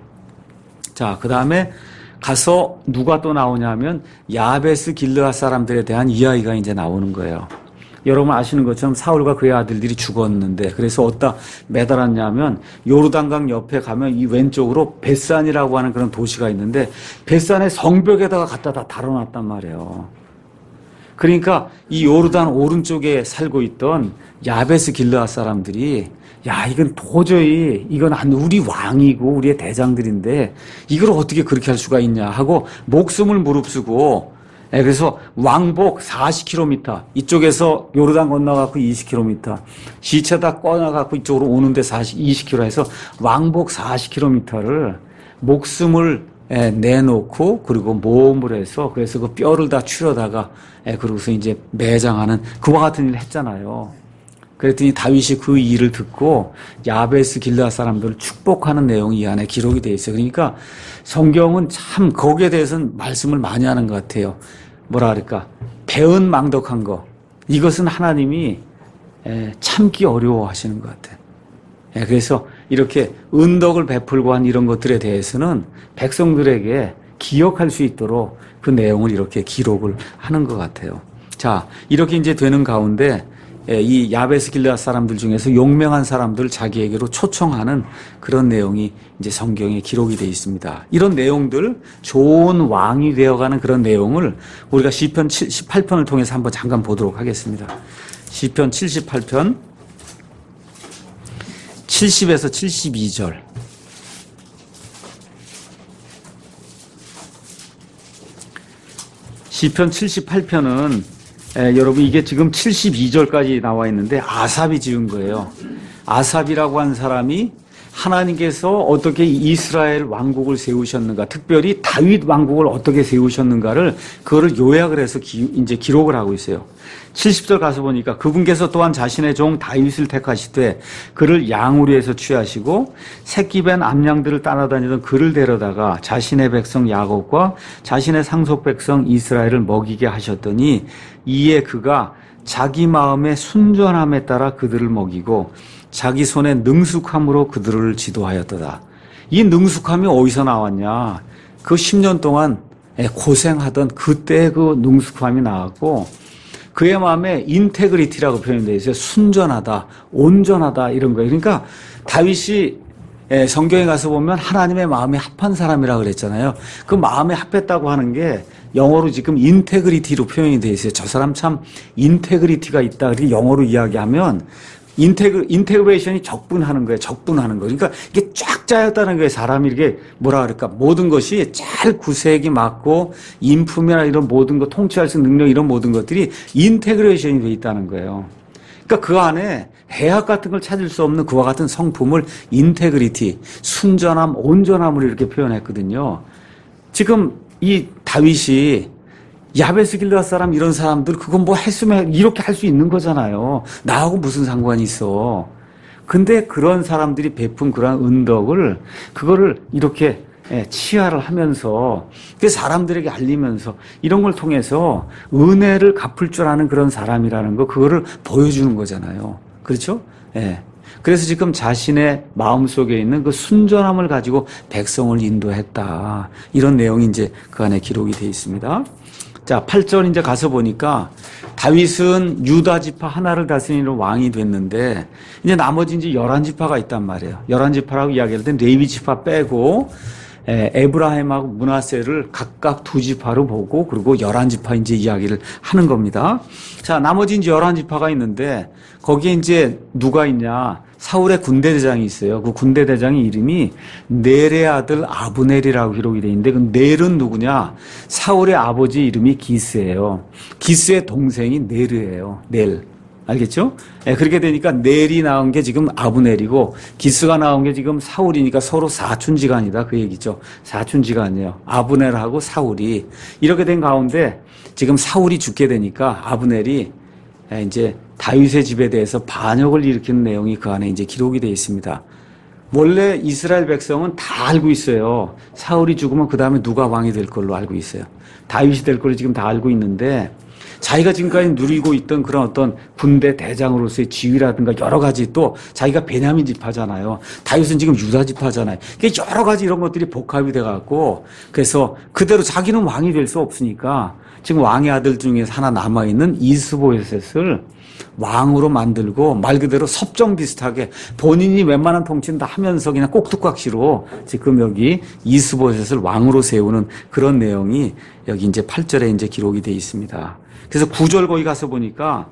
자, 그 다음에 가서 누가 또 나오냐면 야베스 길르앗 사람들에 대한 이야기가 이제 나오는 거예요. 여러분 아시는 것처럼 사울과 그의 아들들이 죽었는데 그래서 어디다 매달았냐면 요르단강 옆에 가면 이 왼쪽으로 벳산이라고 하는 그런 도시가 있는데 벳산의 성벽에다가 갖다 다 달아놨단 말이에요. 그러니까 이 요르단 오른쪽에 살고 있던 야베스 길르앗 사람들이 야, 이건 도저히, 이건 안, 우리 왕이고, 우리의 대장들인데, 이걸 어떻게 그렇게 할 수가 있냐 하고, 목숨을 무릅쓰고, 예, 그래서 왕복 사십 킬로미터, 이쪽에서 요르단 건너가고 이십 킬로미터, 시체다 꺼내갖고 이쪽으로 오는데 사십, 이십 킬로미터 해서 왕복 사십 킬로미터를 목숨을 예, 내놓고, 그리고 모험을 해서, 그래서 그 뼈를 다 추려다가, 예, 그러고서 이제 매장하는 그와 같은 일을 했잖아요. 그랬더니 다윗이 그 일을 듣고 야베스 길르앗 사람들을 축복하는 내용이 이 안에 기록이 되어 있어요. 그러니까 성경은 참 거기에 대해서는 말씀을 많이 하는 것 같아요. 뭐라 그럴까? 배은 망덕한 거. 이것은 하나님이 참기 어려워하시는 것 같아요. 그래서 이렇게 은덕을 베풀고 한 이런 것들에 대해서는 백성들에게 기억할 수 있도록 그 내용을 이렇게 기록을 하는 것 같아요. 자, 이렇게 이제 되는 가운데 이 야베스 길르앗 사람들 중에서 용맹한 사람들을 자기에게로 초청하는 그런 내용이 이제 성경에 기록이 되어 있습니다. 이런 내용들, 좋은 왕이 되어가는 그런 내용을 우리가 시편 칠십팔 편을 통해서 한번 잠깐 보도록 하겠습니다. 시편 칠십팔 편 칠십에서 칠십이 절. 시편 칠십팔 편은 예, 여러분 이게 지금 칠십이 절까지 나와 있는데 아삽이 지은 거예요. 아삽이라고 한 사람이 하나님께서 어떻게 이스라엘 왕국을 세우셨는가, 특별히 다윗 왕국을 어떻게 세우셨는가를 그거를 요약을 해서 기, 이제 기록을 하고 있어요. 칠십 절 가서 보니까 그분께서 또한 자신의 종 다윗을 택하시되 그를 양우리에서 취하시고 새끼 밴 암양들을 따라다니던 그를 데려다가 자신의 백성 야곱과 자신의 상속 백성 이스라엘을 먹이게 하셨더니 이에 그가 자기 마음의 순전함에 따라 그들을 먹이고 자기 손의 능숙함으로 그들을 지도하였도다. 이 능숙함이 어디서 나왔냐? 그 십 년 동안 고생하던 그때 그 능숙함이 나왔고 그의 마음에 인테그리티라고 표현되어 있어요. 순전하다, 온전하다 이런 거예요. 그러니까 다윗이 성경에 가서 보면 하나님의 마음에 합한 사람이라고 그랬잖아요. 그 마음에 합했다고 하는 게 영어로 지금 인테그리티로 표현이 되어 있어요. 저 사람 참 인테그리티가 있다. 그렇게 영어로 이야기하면 인테그, 인테그레이션이 적분하는 거예요. 적분하는 거예요. 그러니까 이게 쫙 짜였다는 거예요. 사람이 이렇게 뭐라 그럴까. 모든 것이 잘 구색이 맞고 인품이나 이런 모든 것, 통치할 수 있는 능력 이런 모든 것들이 인테그레이션이 되어 있다는 거예요. 그러니까 그 안에 해악 같은 걸 찾을 수 없는 그와 같은 성품을 인테그리티, 순전함, 온전함으로 이렇게 표현했거든요. 지금 이 다윗이 야베스 길르앗 사람 이런 사람들 그건 뭐 했으면 이렇게 할 수 있는 거잖아요. 나하고 무슨 상관이 있어. 근데 그런 사람들이 베푼 그런 은덕을 그거를 이렇게 치하를 하면서 그 사람들에게 알리면서 이런 걸 통해서 은혜를 갚을 줄 아는 그런 사람이라는 거 그거를 보여주는 거잖아요. 그렇죠? 예. 그래서 지금 자신의 마음속에 있는 그 순전함을 가지고 백성을 인도했다. 이런 내용이 이제 그 안에 기록이 되어 있습니다. 자, 팔 절 이제 가서 보니까 다윗은 유다 지파 하나를 다스리는 왕이 됐는데 이제 나머지 이제 열한 지파가 있단 말이에요. 열한 지파라고 이야기할 땐 레위 지파 빼고 에, 에브라임하고 므낫세를 각각 두 지파로 보고 그리고 열한 지파 이제 이야기를 하는 겁니다. 자, 나머지 이제 열한 지파가 있는데 거기에 이제 누가 있냐? 사울의 군대 대장이 있어요. 그 군대 대장의 이름이 넬의 아들 아브넬이라고 기록이 되어 있는데 그 넬은 누구냐? 사울의 아버지 이름이 기스예요. 기스의 동생이 넬이에요. 넬. 알겠죠? 네, 그렇게 되니까 넬이 나온 게 지금 아브넬이고 기스가 나온 게 지금 사울이니까 서로 사촌지간이다 그 얘기죠. 사촌지간이에요. 아브넬하고 사울이 이렇게 된 가운데 지금 사울이 죽게 되니까 아브넬이 이제 다윗의 집에 대해서 반역을 일으키는 내용이 그 안에 이제 기록이 되어 있습니다. 원래 이스라엘 백성은 다 알고 있어요. 사울이 죽으면 그 다음에 누가 왕이 될 걸로 알고 있어요. 다윗이 될 걸로 지금 다 알고 있는데 자기가 지금까지 누리고 있던 그런 어떤 군대 대장으로서의 지위라든가 여러 가지 또 자기가 베냐민 지파잖아요. 다윗은 지금 유다 지파잖아요. 그러니까 여러 가지 이런 것들이 복합이 돼갖고 그래서 그대로 자기는 왕이 될 수 없으니까 지금 왕의 아들 중에서 하나 남아있는 이스보셋을 왕으로 만들고 말 그대로 섭정 비슷하게 본인이 웬만한 통치는 다 하면서 그냥 꼭두각시로 지금 여기 이스보셋을 왕으로 세우는 그런 내용이 여기 이제 팔 절에 이제 기록이 되어 있습니다. 그래서 구 절 거기 가서 보니까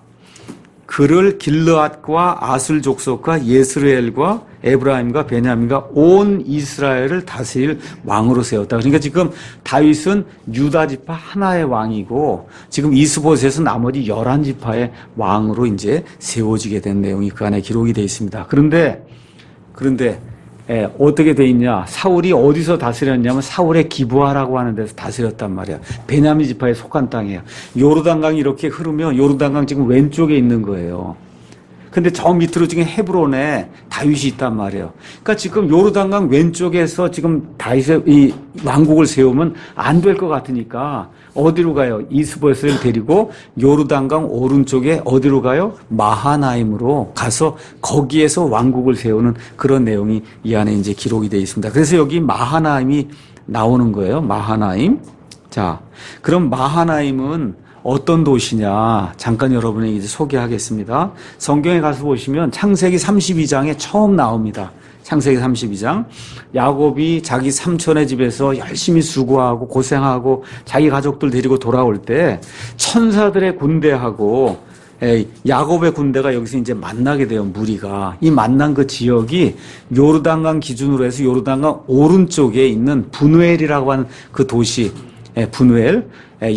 그를 길르앗과 아술 족속과 예스르엘과 에브라임과 베냐민과 온 이스라엘을 다스릴 왕으로 세웠다. 그러니까 지금 다윗은 유다 지파 하나의 왕이고 지금 이스보셋은 나머지 열한 지파의 왕으로 이제 세워지게 된 내용이 그 안에 기록이 되어 있습니다. 그런데 그런데 예, 어떻게 돼 있냐? 사울이 어디서 다스렸냐면 사울의 기브아라고 하는 데서 다스렸단 말이야. 베냐민 지파에 속한 땅이에요. 요르단강이 이렇게 흐르면 요르단강 지금 왼쪽에 있는 거예요. 근데 저 밑으로 지금 헤브론에 다윗이 있단 말이에요. 그러니까 지금 요르단강 왼쪽에서 지금 다윗의 이 왕국을 세우면 안 될 것 같으니까 어디로 가요? 이스보셋을 데리고 요르단강 오른쪽에 어디로 가요? 마하나임으로 가서 거기에서 왕국을 세우는 그런 내용이 이 안에 이제 기록이 되어 있습니다. 그래서 여기 마하나임이 나오는 거예요. 마하나임. 자, 그럼 마하나임은 어떤 도시냐? 잠깐 여러분에게 이제 소개하겠습니다. 성경에 가서 보시면 창세기 삼십이 장에 처음 나옵니다. 창세기 삼십이 장. 야곱이 자기 삼촌의 집에서 열심히 수고하고 고생하고 자기 가족들 데리고 돌아올 때 천사들의 군대하고 야곱의 군대가 여기서 이제 만나게 돼요, 무리가. 이 만난 그 지역이 요르단강 기준으로 해서 요르단강 오른쪽에 있는 분우엘이라고 하는 그 도시, 분우엘.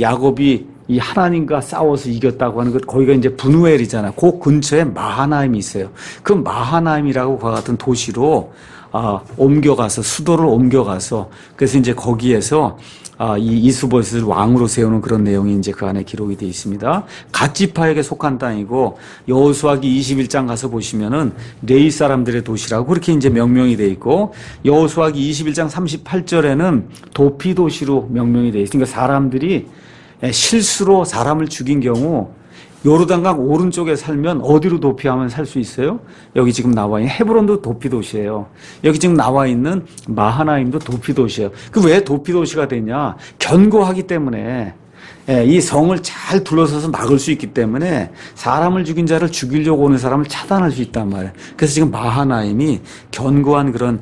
야곱이 이 하나님과 싸워서 이겼다고 하는 것, 거기가 이제 분우엘이잖아요. 그 근처에 마하나임이 있어요. 그 마하나임이라고 그와 같은 도시로 아, 옮겨가서 수도를 옮겨가서 그래서 이제 거기에서 아, 이 이스보셋을 왕으로 세우는 그런 내용이 이제 그 안에 기록이 되어 있습니다. 갓지파에게 속한 땅이고 여호수아기 이십일 장 가서 보시면은 레위 사람들의 도시라고 그렇게 이제 명명이 되어 있고 여호수아기 이십일 장 삼십팔 절에는 도피 도시로 명명이 되어 있으니까 사람들이 실수로 사람을 죽인 경우 요르단강 오른쪽에 살면 어디로 도피하면 살 수 있어요? 여기 지금 나와 있는 헤브론도 도피도시예요. 여기 지금 나와 있는 마하나임도 도피도시예요. 그 왜 도피도시가 되냐? 견고하기 때문에 이 성을 잘 둘러서서 막을 수 있기 때문에 사람을 죽인 자를 죽이려고 오는 사람을 차단할 수 있단 말이에요. 그래서 지금 마하나임이 견고한 그런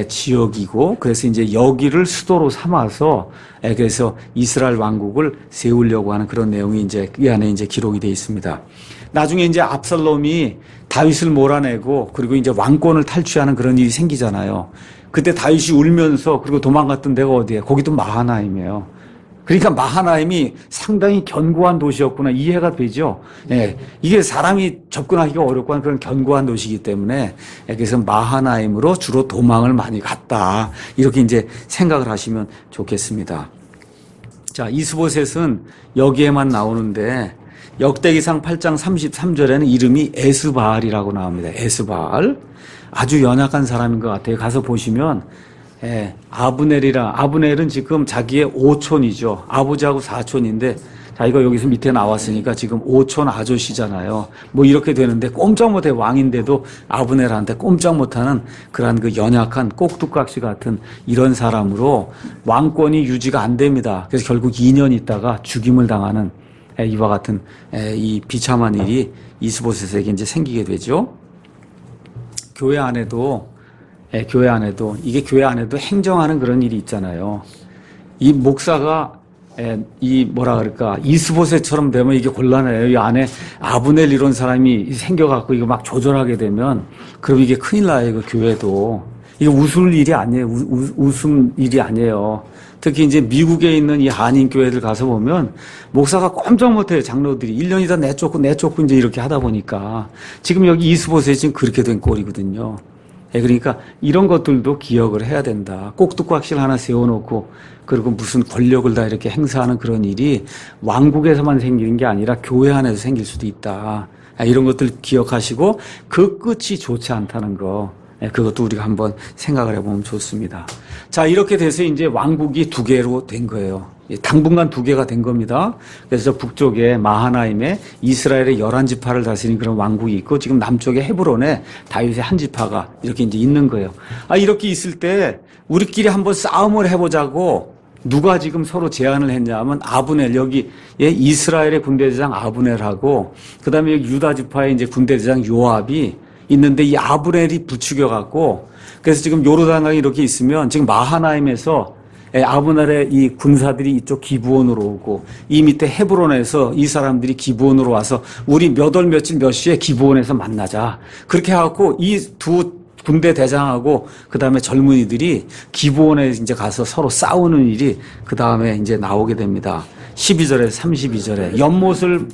지역이고 그래서 이제 여기를 수도로 삼아서 그래서 이스라엘 왕국을 세우려고 하는 그런 내용이 이제 이 안에 이제 기록이 되어 있습니다. 나중에 이제 압살롬이 다윗을 몰아내고 그리고 이제 왕권을 탈취하는 그런 일이 생기잖아요. 그때 다윗이 울면서 그리고 도망갔던 데가 어디예요? 거기도 마하나임이에요. 그러니까 마하나임이 상당히 견고한 도시였구나 이해가 되죠. 예, 이게 사람이 접근하기가 어렵고 하는 그런 견고한 도시이기 때문에 그래서 마하나임으로 주로 도망을 많이 갔다 이렇게 이제 생각을 하시면 좋겠습니다. 자, 이스보셋은 여기에만 나오는데 역대기상 팔 장 삼십삼 절에는 이름이 에스바알이라고 나옵니다. 에스바알 아주 연약한 사람인 것 같아요. 가서 보시면. 예, 아브넬이라, 아브넬은 지금 자기의 오촌이죠. 아버지하고 사촌인데, 자기가 여기서 밑에 나왔으니까 지금 오촌 아저씨잖아요. 뭐 이렇게 되는데, 꼼짝 못해 왕인데도 아브넬한테 꼼짝 못하는 그러한 그 연약한 꼭두각시 같은 이런 사람으로 왕권이 유지가 안 됩니다. 그래서 결국 이 년 있다가 죽임을 당하는 이와 같은 이 비참한 일이 이스보셋에게 이제 생기게 되죠. 교회 안에도 예, 교회 안에도 이게 교회 안에도 행정하는 그런 일이 있잖아요. 이 목사가 예, 이 뭐라 그럴까 이스보셋처럼 되면 이게 곤란해요. 이 안에 아브넬 이런 사람이 생겨갖고 이거 막 조절하게 되면 그럼 이게 큰일 나요. 이거 교회도 이게 웃을 일이 아니에요. 우, 우, 웃음 일이 아니에요. 특히 이제 미국에 있는 이 한인 교회들 가서 보면 목사가 꼼짝 못해요. 장로들이 일 년이다 내쫓고 내쫓고 이제 이렇게 하다 보니까 지금 여기 이스보셋이 지금 그렇게 된 꼴이거든요. 예, 그러니까 이런 것들도 기억을 해야 된다. 꼭두각시를 하나 세워놓고 그리고 무슨 권력을 다 이렇게 행사하는 그런 일이 왕국에서만 생기는 게 아니라 교회 안에서 생길 수도 있다. 이런 것들 기억하시고 그 끝이 좋지 않다는 거. 그것도 우리가 한번 생각을 해보면 좋습니다. 자, 이렇게 돼서 이제 왕국이 두 개로 된 거예요. 당분간 두 개가 된 겁니다. 그래서 북쪽에 마하나임에 이스라엘의 열한 지파를 다스리는 그런 왕국이 있고 지금 남쪽에 헤브론에 다윗의 한 지파가 이렇게 이제 있는 거예요. 아, 이렇게 있을 때 우리끼리 한번 싸움을 해보자고 누가 지금 서로 제안을 했냐면 아브넬, 여기 예, 이스라엘의 군대대장 아브넬하고 그다음에 여기 유다 지파의 이제 군대대장 요압이 있는데 이 아브넬이 부추겨 갖고 그래서 지금 요르단강이 이렇게 있으면 지금 마하나임에서 예, 아브넬의 이 군사들이 이쪽 기브온으로 오고 이 밑에 헤브론에서 이 사람들이 기브온으로 와서 우리 몇 월 며칠 몇 시에 기브온에서 만나자. 그렇게 해갖고 이 두 군대 대장하고 그 다음에 젊은이들이 기브온에 이제 가서 서로 싸우는 일이 그 다음에 이제 나오게 됩니다. 십이 절에서 삼십이 절에 연못을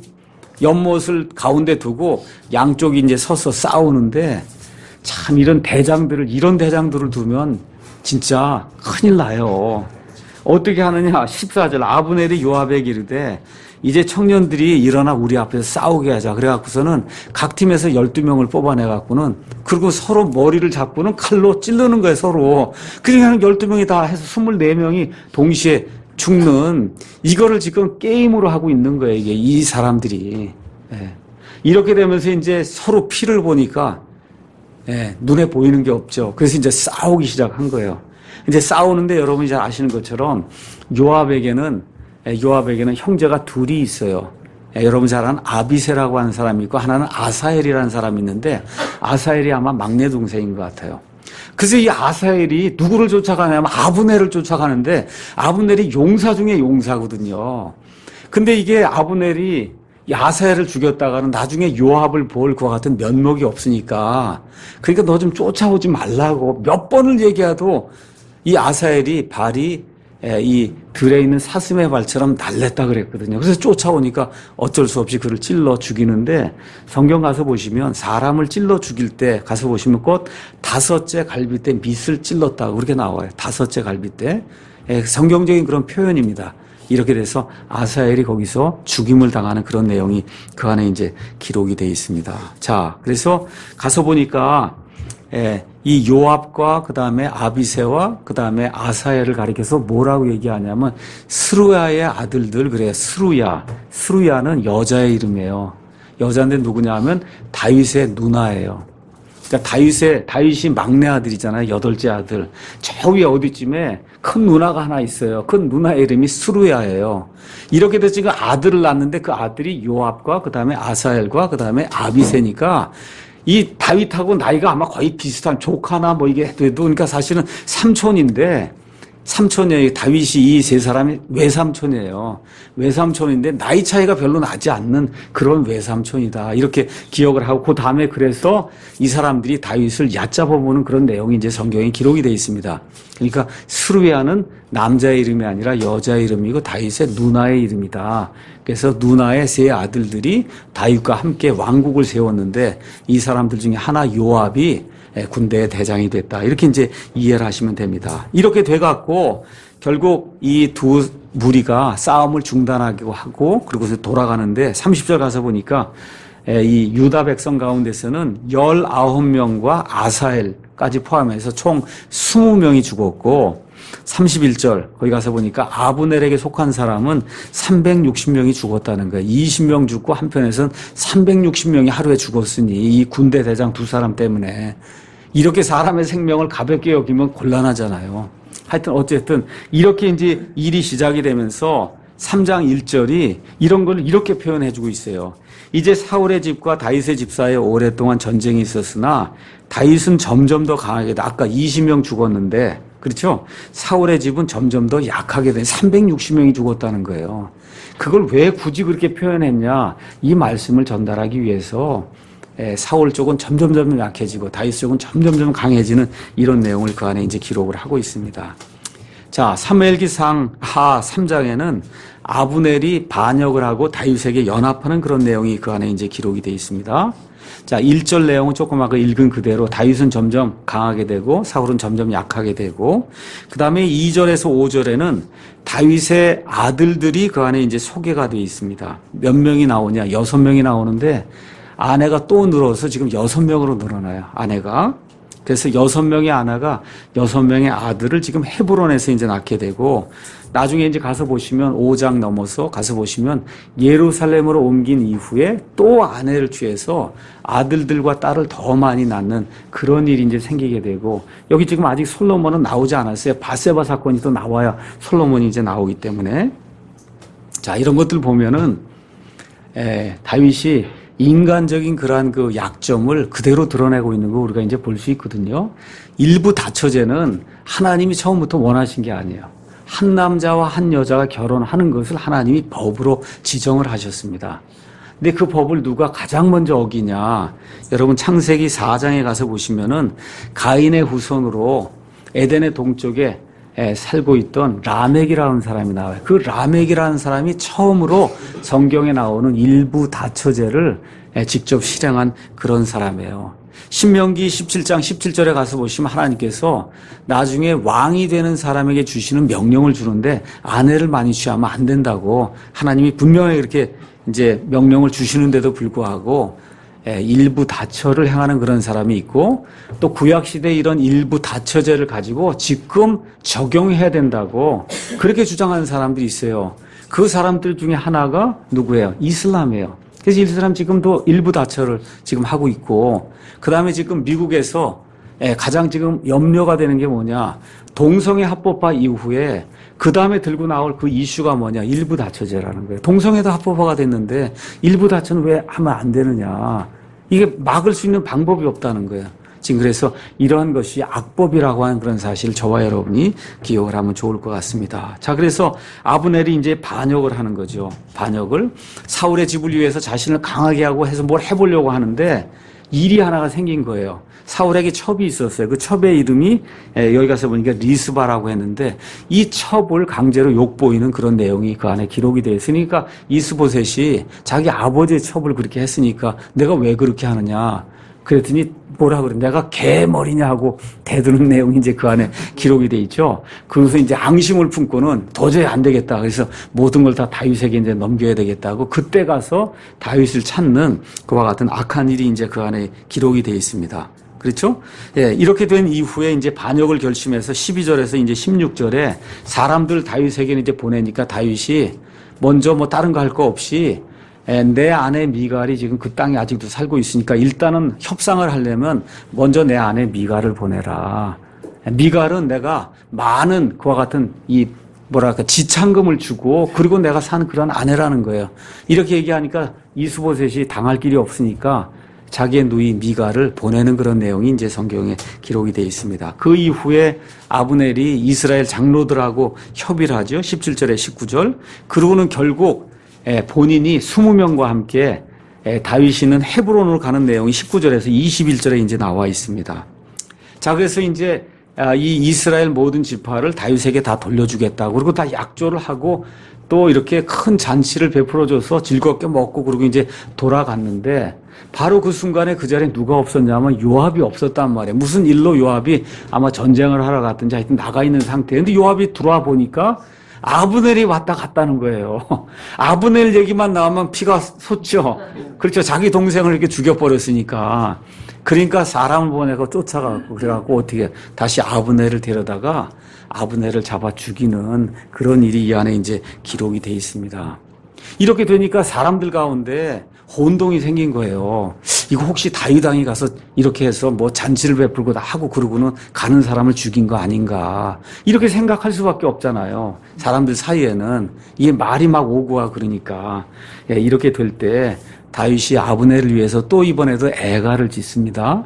연못을 가운데 두고 양쪽이 이제 서서 싸우는데 참 이런 대장들을 이런 대장들을 두면 진짜 큰일 나요. 어떻게 하느냐? 십사 절 아브넬이 요압에게 이르되 이제 청년들이 일어나 우리 앞에서 싸우게 하자. 그래갖고서는 각 팀에서 열두 명을 뽑아내갖고는 그리고 서로 머리를 잡고는 칼로 찌르는 거예요, 서로. 그러니까 열두 명이 다 해서 스물네 명이 동시에 죽는 이거를 지금 게임으로 하고 있는 거예요, 이게 이 사람들이. 예. 이렇게 되면서 이제 서로 피를 보니까 예, 눈에 보이는 게 없죠. 그래서 이제 싸우기 시작한 거예요. 이제 싸우는데 여러분이 잘 아시는 것처럼 요압에게는 요압에게는 형제가 둘이 있어요. 여러분 잘 아는 아비세라고 하는 사람이 있고 하나는 아사엘이라는 사람이 있는데 아사엘이 아마 막내 동생인 것 같아요. 그래서 이 아사엘이 누구를 쫓아가냐면 아브넬을 쫓아가는데 아브넬이 용사 중에 용사거든요. 근데 이게 아브넬이 이 아사엘을 죽였다가는 나중에 요압을 볼 그와 같은 면목이 없으니까 그러니까 너 좀 쫓아오지 말라고 몇 번을 얘기해도 이 아사엘이 발이 이 들에 있는 사슴의 발처럼 날랬다 그랬거든요. 그래서 쫓아오니까 어쩔 수 없이 그를 찔러 죽이는데 성경 가서 보시면 사람을 찔러 죽일 때 가서 보시면 곧 다섯째 갈비 때 밑을 찔렀다고 그렇게 나와요. 다섯째 갈비 때. 성경적인 그런 표현입니다. 이렇게 돼서 아사엘이 거기서 죽임을 당하는 그런 내용이 그 안에 이제 기록이 되어 있습니다. 자, 그래서 가서 보니까 예, 이 요압과 그 다음에 아비세와 그 다음에 아사엘을 가리켜서 뭐라고 얘기하냐면 스루야의 아들들 그래요. 스루야. 스루야는 여자의 이름이에요. 여자인데 누구냐 하면 다윗의 누나예요. 그러니까 다윗의 다윗이 막내 아들이잖아요. 여덟째 아들. 저 위에 어디쯤에 큰 누나가 하나 있어요. 큰 누나의 이름이 스루야예요. 이렇게 돼서 지금 아들을 낳았는데 그 아들이 요압과 그 다음에 아사엘과 그 다음에 아비세니까 이 다윗하고 나이가 아마 거의 비슷한 조카나 뭐 이게 돼도 그러니까 사실은 삼촌인데 삼촌이에요. 다윗이 이 세 사람이 외삼촌이에요. 외삼촌인데 나이 차이가 별로 나지 않는 그런 외삼촌이다. 이렇게 기억을 하고 그 다음에 그래서 이 사람들이 다윗을 얕잡아 보는 그런 내용이 이제 성경에 기록이 되어 있습니다. 그러니까 스루야는 남자의 이름이 아니라 여자의 이름이고 다윗의 누나의 이름이다. 그래서 누나의 세 아들들이 다윗과 함께 왕국을 세웠는데 이 사람들 중에 하나 요압이 군대의 대장이 됐다. 이렇게 이제 이해를 하시면 됩니다. 이렇게 돼갖고 결국 이 두 무리가 싸움을 중단하기로 하고 그리고서 돌아가는데 삼십 절 가서 보니까 이 유다 백성 가운데서는 열아홉 명과 아사엘까지 포함해서 총 이십 명이 죽었고 삼십일 절 거기 가서 보니까 아브넬에게 속한 사람은 삼백육십 명이 죽었다는 거예요. 이십 명 죽고 한편에서는 삼백육십 명이 하루에 죽었으니 이 군대 대장 두 사람 때문에 이렇게 사람의 생명을 가볍게 여기면 곤란하잖아요. 하여튼 어쨌든 이렇게 이제 일이 시작이 되면서 삼 장 일 절이 이런 걸 이렇게 표현해 주고 있어요. 이제 사울의 집과 다윗의 집 사이에 오랫동안 전쟁이 있었으나 다윗은 점점 더 강하게 돼. 아까 이십 명 죽었는데 그렇죠? 사울의 집은 점점 더 약하게 돼. 삼백육십 명이 죽었다는 거예요. 그걸 왜 굳이 그렇게 표현했냐? 이 말씀을 전달하기 위해서 사울 쪽은 점점점 약해지고 다윗 쪽은 점점점 강해지는 이런 내용을 그 안에 이제 기록을 하고 있습니다. 자, 사무엘기상 하 삼 장에는 아브넬이 반역을 하고 다윗에게 연합하는 그런 내용이 그 안에 이제 기록이 되어 있습니다. 자, 일 절 내용은 조금 아까 읽은 그대로 다윗은 점점 강하게 되고 사울은 점점 약하게 되고 그 다음에 이 절에서 오 절에는 다윗의 아들들이 그 안에 이제 소개가 되어 있습니다. 몇 명이 나오냐? 여섯 명이 나오는데 아내가 또 늘어서 지금 여섯 명으로 늘어나요. 아내가. 그래서 여섯 명의 아내가 여섯 명의 아들을 지금 헤브론에서 이제 낳게 되고, 나중에 이제 가서 보시면 오 장 넘어서 가서 보시면 예루살렘으로 옮긴 이후에 또 아내를 취해서 아들들과 딸을 더 많이 낳는 그런 일이 이제 생기게 되고, 여기 지금 아직 솔로몬은 나오지 않았어요. 바세바 사건이 또 나와야 솔로몬이 이제 나오기 때문에. 자, 이런 것들 보면은 에, 다윗이 인간적인 그러한 그 약점을 그대로 드러내고 있는 거 우리가 이제 볼 수 있거든요. 일부 다처제는 하나님이 처음부터 원하신 게 아니에요. 한 남자와 한 여자가 결혼하는 것을 하나님이 법으로 지정을 하셨습니다. 근데 그 법을 누가 가장 먼저 어기냐? 여러분 창세기 사 장에 가서 보시면은 가인의 후손으로 에덴의 동쪽에 살고 있던 라멕이라는 사람이 나와요. 그 라멕이라는 사람이 처음으로 성경에 나오는 일부 다처제를 직접 실행한 그런 사람이에요. 신명기 십칠 장 십칠 절에 가서 보시면 하나님께서 나중에 왕이 되는 사람에게 주시는 명령을 주는데 아내를 많이 취하면 안 된다고 하나님이 분명히 그렇게 이제 명령을 주시는데도 불구하고 일부 다처를 행하는 그런 사람이 있고, 또 구약시대에 이런 일부 다처제를 가지고 지금 적용해야 된다고 그렇게 주장하는 사람들이 있어요. 그 사람들 중에 하나가 누구예요? 이슬람이에요. 그래서 이슬람 지금도 일부 다처를 지금 하고 있고, 그 다음에 지금 미국에서 가장 지금 염려가 되는 게 뭐냐, 동성애 합법화 이후에 그 다음에 들고 나올 그 이슈가 뭐냐, 일부 다처제라는 거예요. 동성애도 합법화가 됐는데 일부 다처는 왜 하면 안 되느냐, 이게 막을 수 있는 방법이 없다는 거예요. 지금 그래서 이러한 것이 악법이라고 하는 그런 사실을 저와 여러분이 기억을 하면 좋을 것 같습니다. 자, 그래서 아브넬이 이제 반역을 하는 거죠. 반역을 사울의 집을 위해서 자신을 강하게 하고 해서 뭘 해보려고 하는데 일이 하나가 생긴 거예요. 사울에게 첩이 있었어요. 그 첩의 이름이 여기 가서 보니까 리스바라고 했는데, 이 첩을 강제로 욕보이는 그런 내용이 그 안에 기록이 되어 있으니까 이스보셋이 자기 아버지의 첩을 그렇게 했으니까 내가 왜 그렇게 하느냐 그랬더니 뭐라 그래, 내가 개머리냐 하고 대드는 내용이 이제 그 안에 기록이 돼 있죠. 그래서 이제 앙심을 품고는 도저히 안 되겠다. 그래서 모든 걸 다 다윗에게 이제 넘겨야 되겠다고 그때 가서 다윗을 찾는 그와 같은 악한 일이 이제 그 안에 기록이 돼 있습니다. 그렇죠? 예, 이렇게 된 이후에 이제 반역을 결심해서 십이 절에서 이제 십육 절에 사람들 다윗에게 이제 보내니까 다윗이 먼저 뭐 다른 거 할 거 없이 내 아내 미갈이 지금 그 땅에 아직도 살고 있으니까 일단은 협상을 하려면 먼저 내 아내 미갈을 보내라. 미갈은 내가 많은 그와 같은 이 뭐랄까 지참금을 주고 그리고 내가 산 그런 아내라는 거예요. 이렇게 얘기하니까 이스보셋이 당할 길이 없으니까 자기의 누이 미갈을 보내는 그런 내용이 이제 성경에 기록이 되어 있습니다. 그 이후에 아브넬이 이스라엘 장로들하고 협의를 하죠. 십칠 절에 십구 절. 그러고는 결국 본인이 이십 명과 함께 다윗이는 헤브론으로 가는 내용이 십구 절에서 이십일 절에 이제 나와 있습니다. 자, 그래서 이제 이 이스라엘 모든 지파를 다윗에게 다 돌려주겠다고, 그리고 다 약조를 하고 또 이렇게 큰 잔치를 베풀어줘서 즐겁게 먹고 그러고 이제 돌아갔는데, 바로 그 순간에 그 자리에 누가 없었냐면 요압이 없었단 말이에요. 무슨 일로 요압이 아마 전쟁을 하러 갔든지 하여튼 나가 있는 상태예요. 근데 요압이 들어와 보니까 아브넬이 왔다 갔다는 거예요. 아브넬 얘기만 나오면 피가 솟죠. 그렇죠. 자기 동생을 이렇게 죽여버렸으니까. 그러니까 사람을 보내고 쫓아가고 그래갖고 어떻게 다시 아브넬을 데려다가 아브넬을 잡아 죽이는 그런 일이 이 안에 이제 기록이 돼 있습니다. 이렇게 되니까 사람들 가운데 혼동이 생긴 거예요. 이거 혹시 다윗 왕이 가서 이렇게 해서 뭐 잔치를 베풀고 다 하고 그러고는 가는 사람을 죽인 거 아닌가, 이렇게 생각할 수밖에 없잖아요. 사람들 사이에는 이게 말이 막 오고 와 그러니까. 예, 이렇게 될 때 다윗이 아브넬을 위해서 또 이번에도 애가를 짓습니다.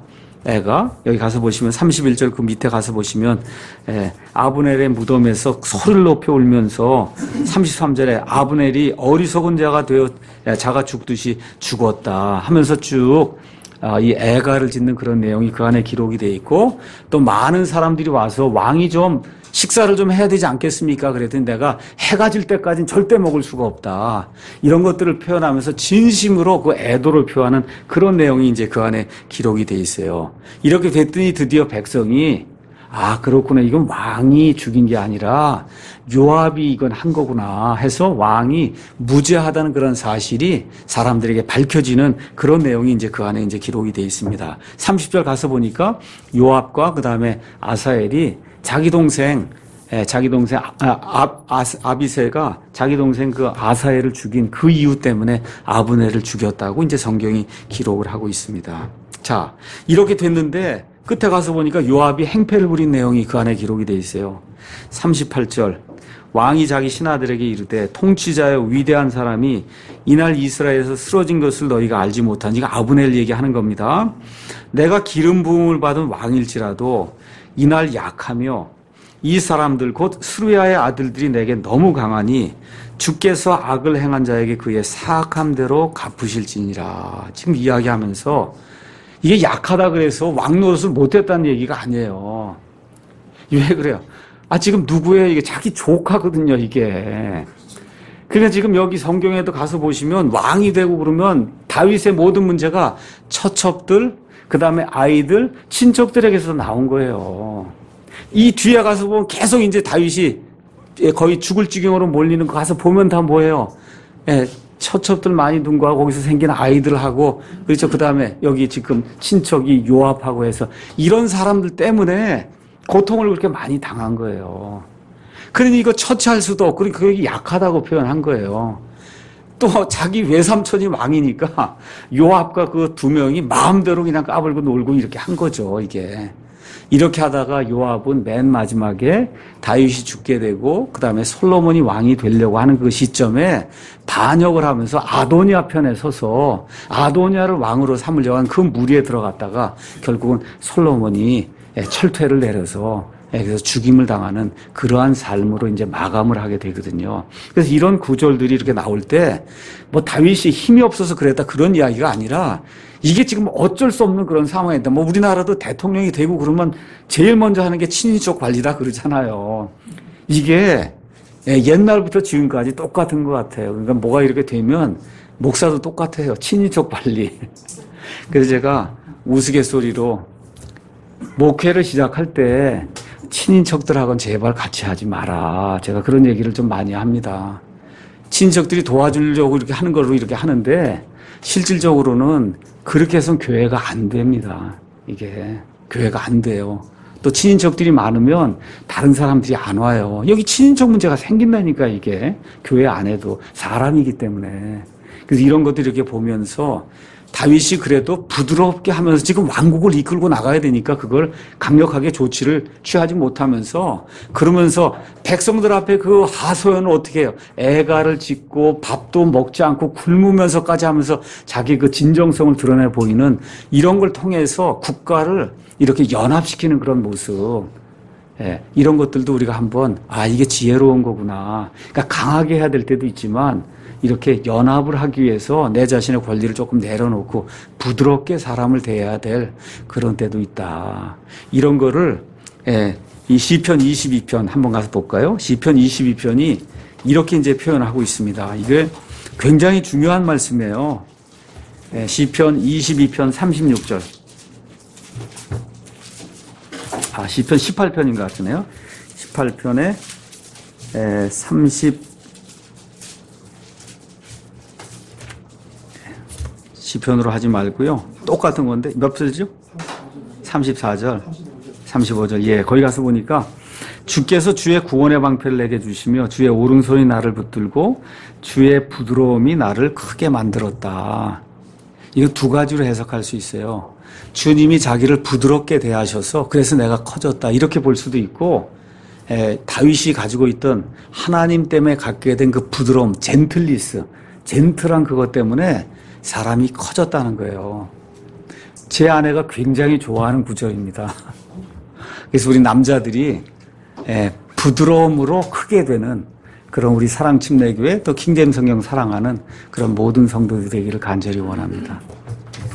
애가 여기 가서 보시면 삼십일 절 그 밑에 가서 보시면 예, 아브넬의 무덤에서 소리를 높여 울면서 삼십삼 절에 아브넬이 어리석은 자가 되어 자가 죽듯이 죽었다 하면서 쭉 이 애가를 짓는 그런 내용이 그 안에 기록이 되어 있고, 또 많은 사람들이 와서 왕이 좀 식사를 좀 해야 되지 않겠습니까? 그랬더니 내가 해가 질 때까지는 절대 먹을 수가 없다. 이런 것들을 표현하면서 진심으로 그 애도를 표하는 그런 내용이 이제 그 안에 기록이 돼 있어요. 이렇게 됐더니 드디어 백성이 아, 그렇구나. 이건 왕이 죽인 게 아니라 요압이 이건 한 거구나 해서 왕이 무죄하다는 그런 사실이 사람들에게 밝혀지는 그런 내용이 이제 그 안에 이제 기록이 되어 있습니다. 삼십 절 가서 보니까 요압과 그 다음에 아사엘이 자기 동생 예, 자기 동생 아, 아, 아, 아비새가 자기 동생 그 아사엘을 죽인 그 이유 때문에 아브넬을 죽였다고 이제 성경이 기록을 하고 있습니다. 자, 이렇게 됐는데 끝에 가서 보니까 요압이 행패를 부린 내용이 그 안에 기록이 돼 있어요. 삼십팔 절 왕이 자기 신하들에게 이르되 통치자여 위대한 사람이 이날 이스라엘에서 쓰러진 것을 너희가 알지 못하니, 이거 아브넬 얘기하는 겁니다. 내가 기름 부음을 받은 왕일지라도 이날 약하며 이 사람들 곧 스루야의 아들들이 내게 너무 강하니 주께서 악을 행한 자에게 그의 사악함대로 갚으실지니라. 지금 이야기하면서 이게 약하다 그래서 왕 노릇을 못했다는 얘기가 아니에요. 왜 그래요? 아, 지금 누구예요? 이게 자기 조카거든요, 이게. 그러니까 지금 여기 성경에도 가서 보시면 왕이 되고 그러면 다윗의 모든 문제가 처첩들, 그 다음에 아이들, 친척들에게서 나온 거예요. 이 뒤에 가서 보면 계속 이제 다윗이 거의 죽을 지경으로 몰리는 거 가서 보면 다 뭐예요? 예, 처첩들 많이 둔 거하고 거기서 생긴 아이들하고, 그렇죠. 그 다음에 여기 지금 친척이 요압하고 해서 이런 사람들 때문에 고통을 그렇게 많이 당한 거예요. 그러니 이거 처치할 수도 없고, 그러니까 그게 약하다고 표현한 거예요. 또 자기 외삼촌이 왕이니까 요압과 그 두 명이 마음대로 그냥 까불고 놀고 이렇게 한 거죠, 이게. 이렇게 하다가 요압은 맨 마지막에 다윗이 죽게 되고 그 다음에 솔로몬이 왕이 되려고 하는 그 시점에 반역을 하면서 아도니아 편에 서서 아도니아를 왕으로 삼으려고 한 그 무리에 들어갔다가 결국은 솔로몬이 철퇴를 내려서 그래서 죽임을 당하는 그러한 삶으로 이제 마감을 하게 되거든요. 그래서 이런 구절들이 이렇게 나올 때 뭐 다윗이 힘이 없어서 그랬다 그런 이야기가 아니라 이게 지금 어쩔 수 없는 그런 상황이다. 뭐 우리나라도 대통령이 되고 그러면 제일 먼저 하는 게 친인척 관리다 그러잖아요. 이게 옛날부터 지금까지 똑같은 것 같아요. 그러니까 뭐가 이렇게 되면 목사도 똑같아요. 친인척 관리. 그래서 제가 우스갯소리로 목회를 시작할 때 친인척들하고는 제발 같이 하지 마라. 제가 그런 얘기를 좀 많이 합니다. 친인척들이 도와주려고 이렇게 하는 걸로 이렇게 하는데 실질적으로는 그렇게 해서는 교회가 안 됩니다. 이게 교회가 안 돼요. 또 친인척들이 많으면 다른 사람들이 안 와요. 여기 친인척 문제가 생긴다니까 이게 교회 안에도 사람이기 때문에. 그래서 이런 것들 이렇게 보면서 다윗이 그래도 부드럽게 하면서 지금 왕국을 이끌고 나가야 되니까 그걸 강력하게 조치를 취하지 못하면서 그러면서 백성들 앞에 그 하소연을 어떻게 해요? 애가를 짓고 밥도 먹지 않고 굶으면서까지 하면서 자기 그 진정성을 드러내 보이는 이런 걸 통해서 국가를 이렇게 연합시키는 그런 모습. 예, 이런 것들도 우리가 한번 아 이게 지혜로운 거구나. 그러니까 강하게 해야 될 때도 있지만 이렇게 연합을 하기 위해서 내 자신의 권리를 조금 내려놓고 부드럽게 사람을 대해야 될 그런 때도 있다. 이런 거를 예, 이 시편 이십이 편 한번 가서 볼까요? 시편 이십이 편이 이렇게 이제 표현하고 있습니다. 이게 굉장히 중요한 말씀이에요. 예, 시편 이십이 편 삼십육 절. 아, 시편 십팔 편인 것 같으네요. 십팔 편에 에, 삼십 시편으로 하지 말고요. 똑같은 건데 몇 절이죠? 삼십사 절, 삼십오 절. 예, 거기 가서 보니까 주께서 주의 구원의 방패를 내게 주시며 주의 오른손이 나를 붙들고 주의 부드러움이 나를 크게 만들었다. 이거 두 가지로 해석할 수 있어요. 주님이 자기를 부드럽게 대하셔서 그래서 내가 커졌다 이렇게 볼 수도 있고, 에, 다윗이 가지고 있던 하나님 때문에 갖게 된 그 부드러움, 젠틀리스, 젠틀한 그것 때문에 사람이 커졌다는 거예요. 제 아내가 굉장히 좋아하는 구절입니다. 그래서 우리 남자들이 에, 부드러움으로 크게 되는 그런 우리 사랑침례교회 또 킹제임 성경 사랑하는 그런 모든 성도들이 되기를 간절히 원합니다.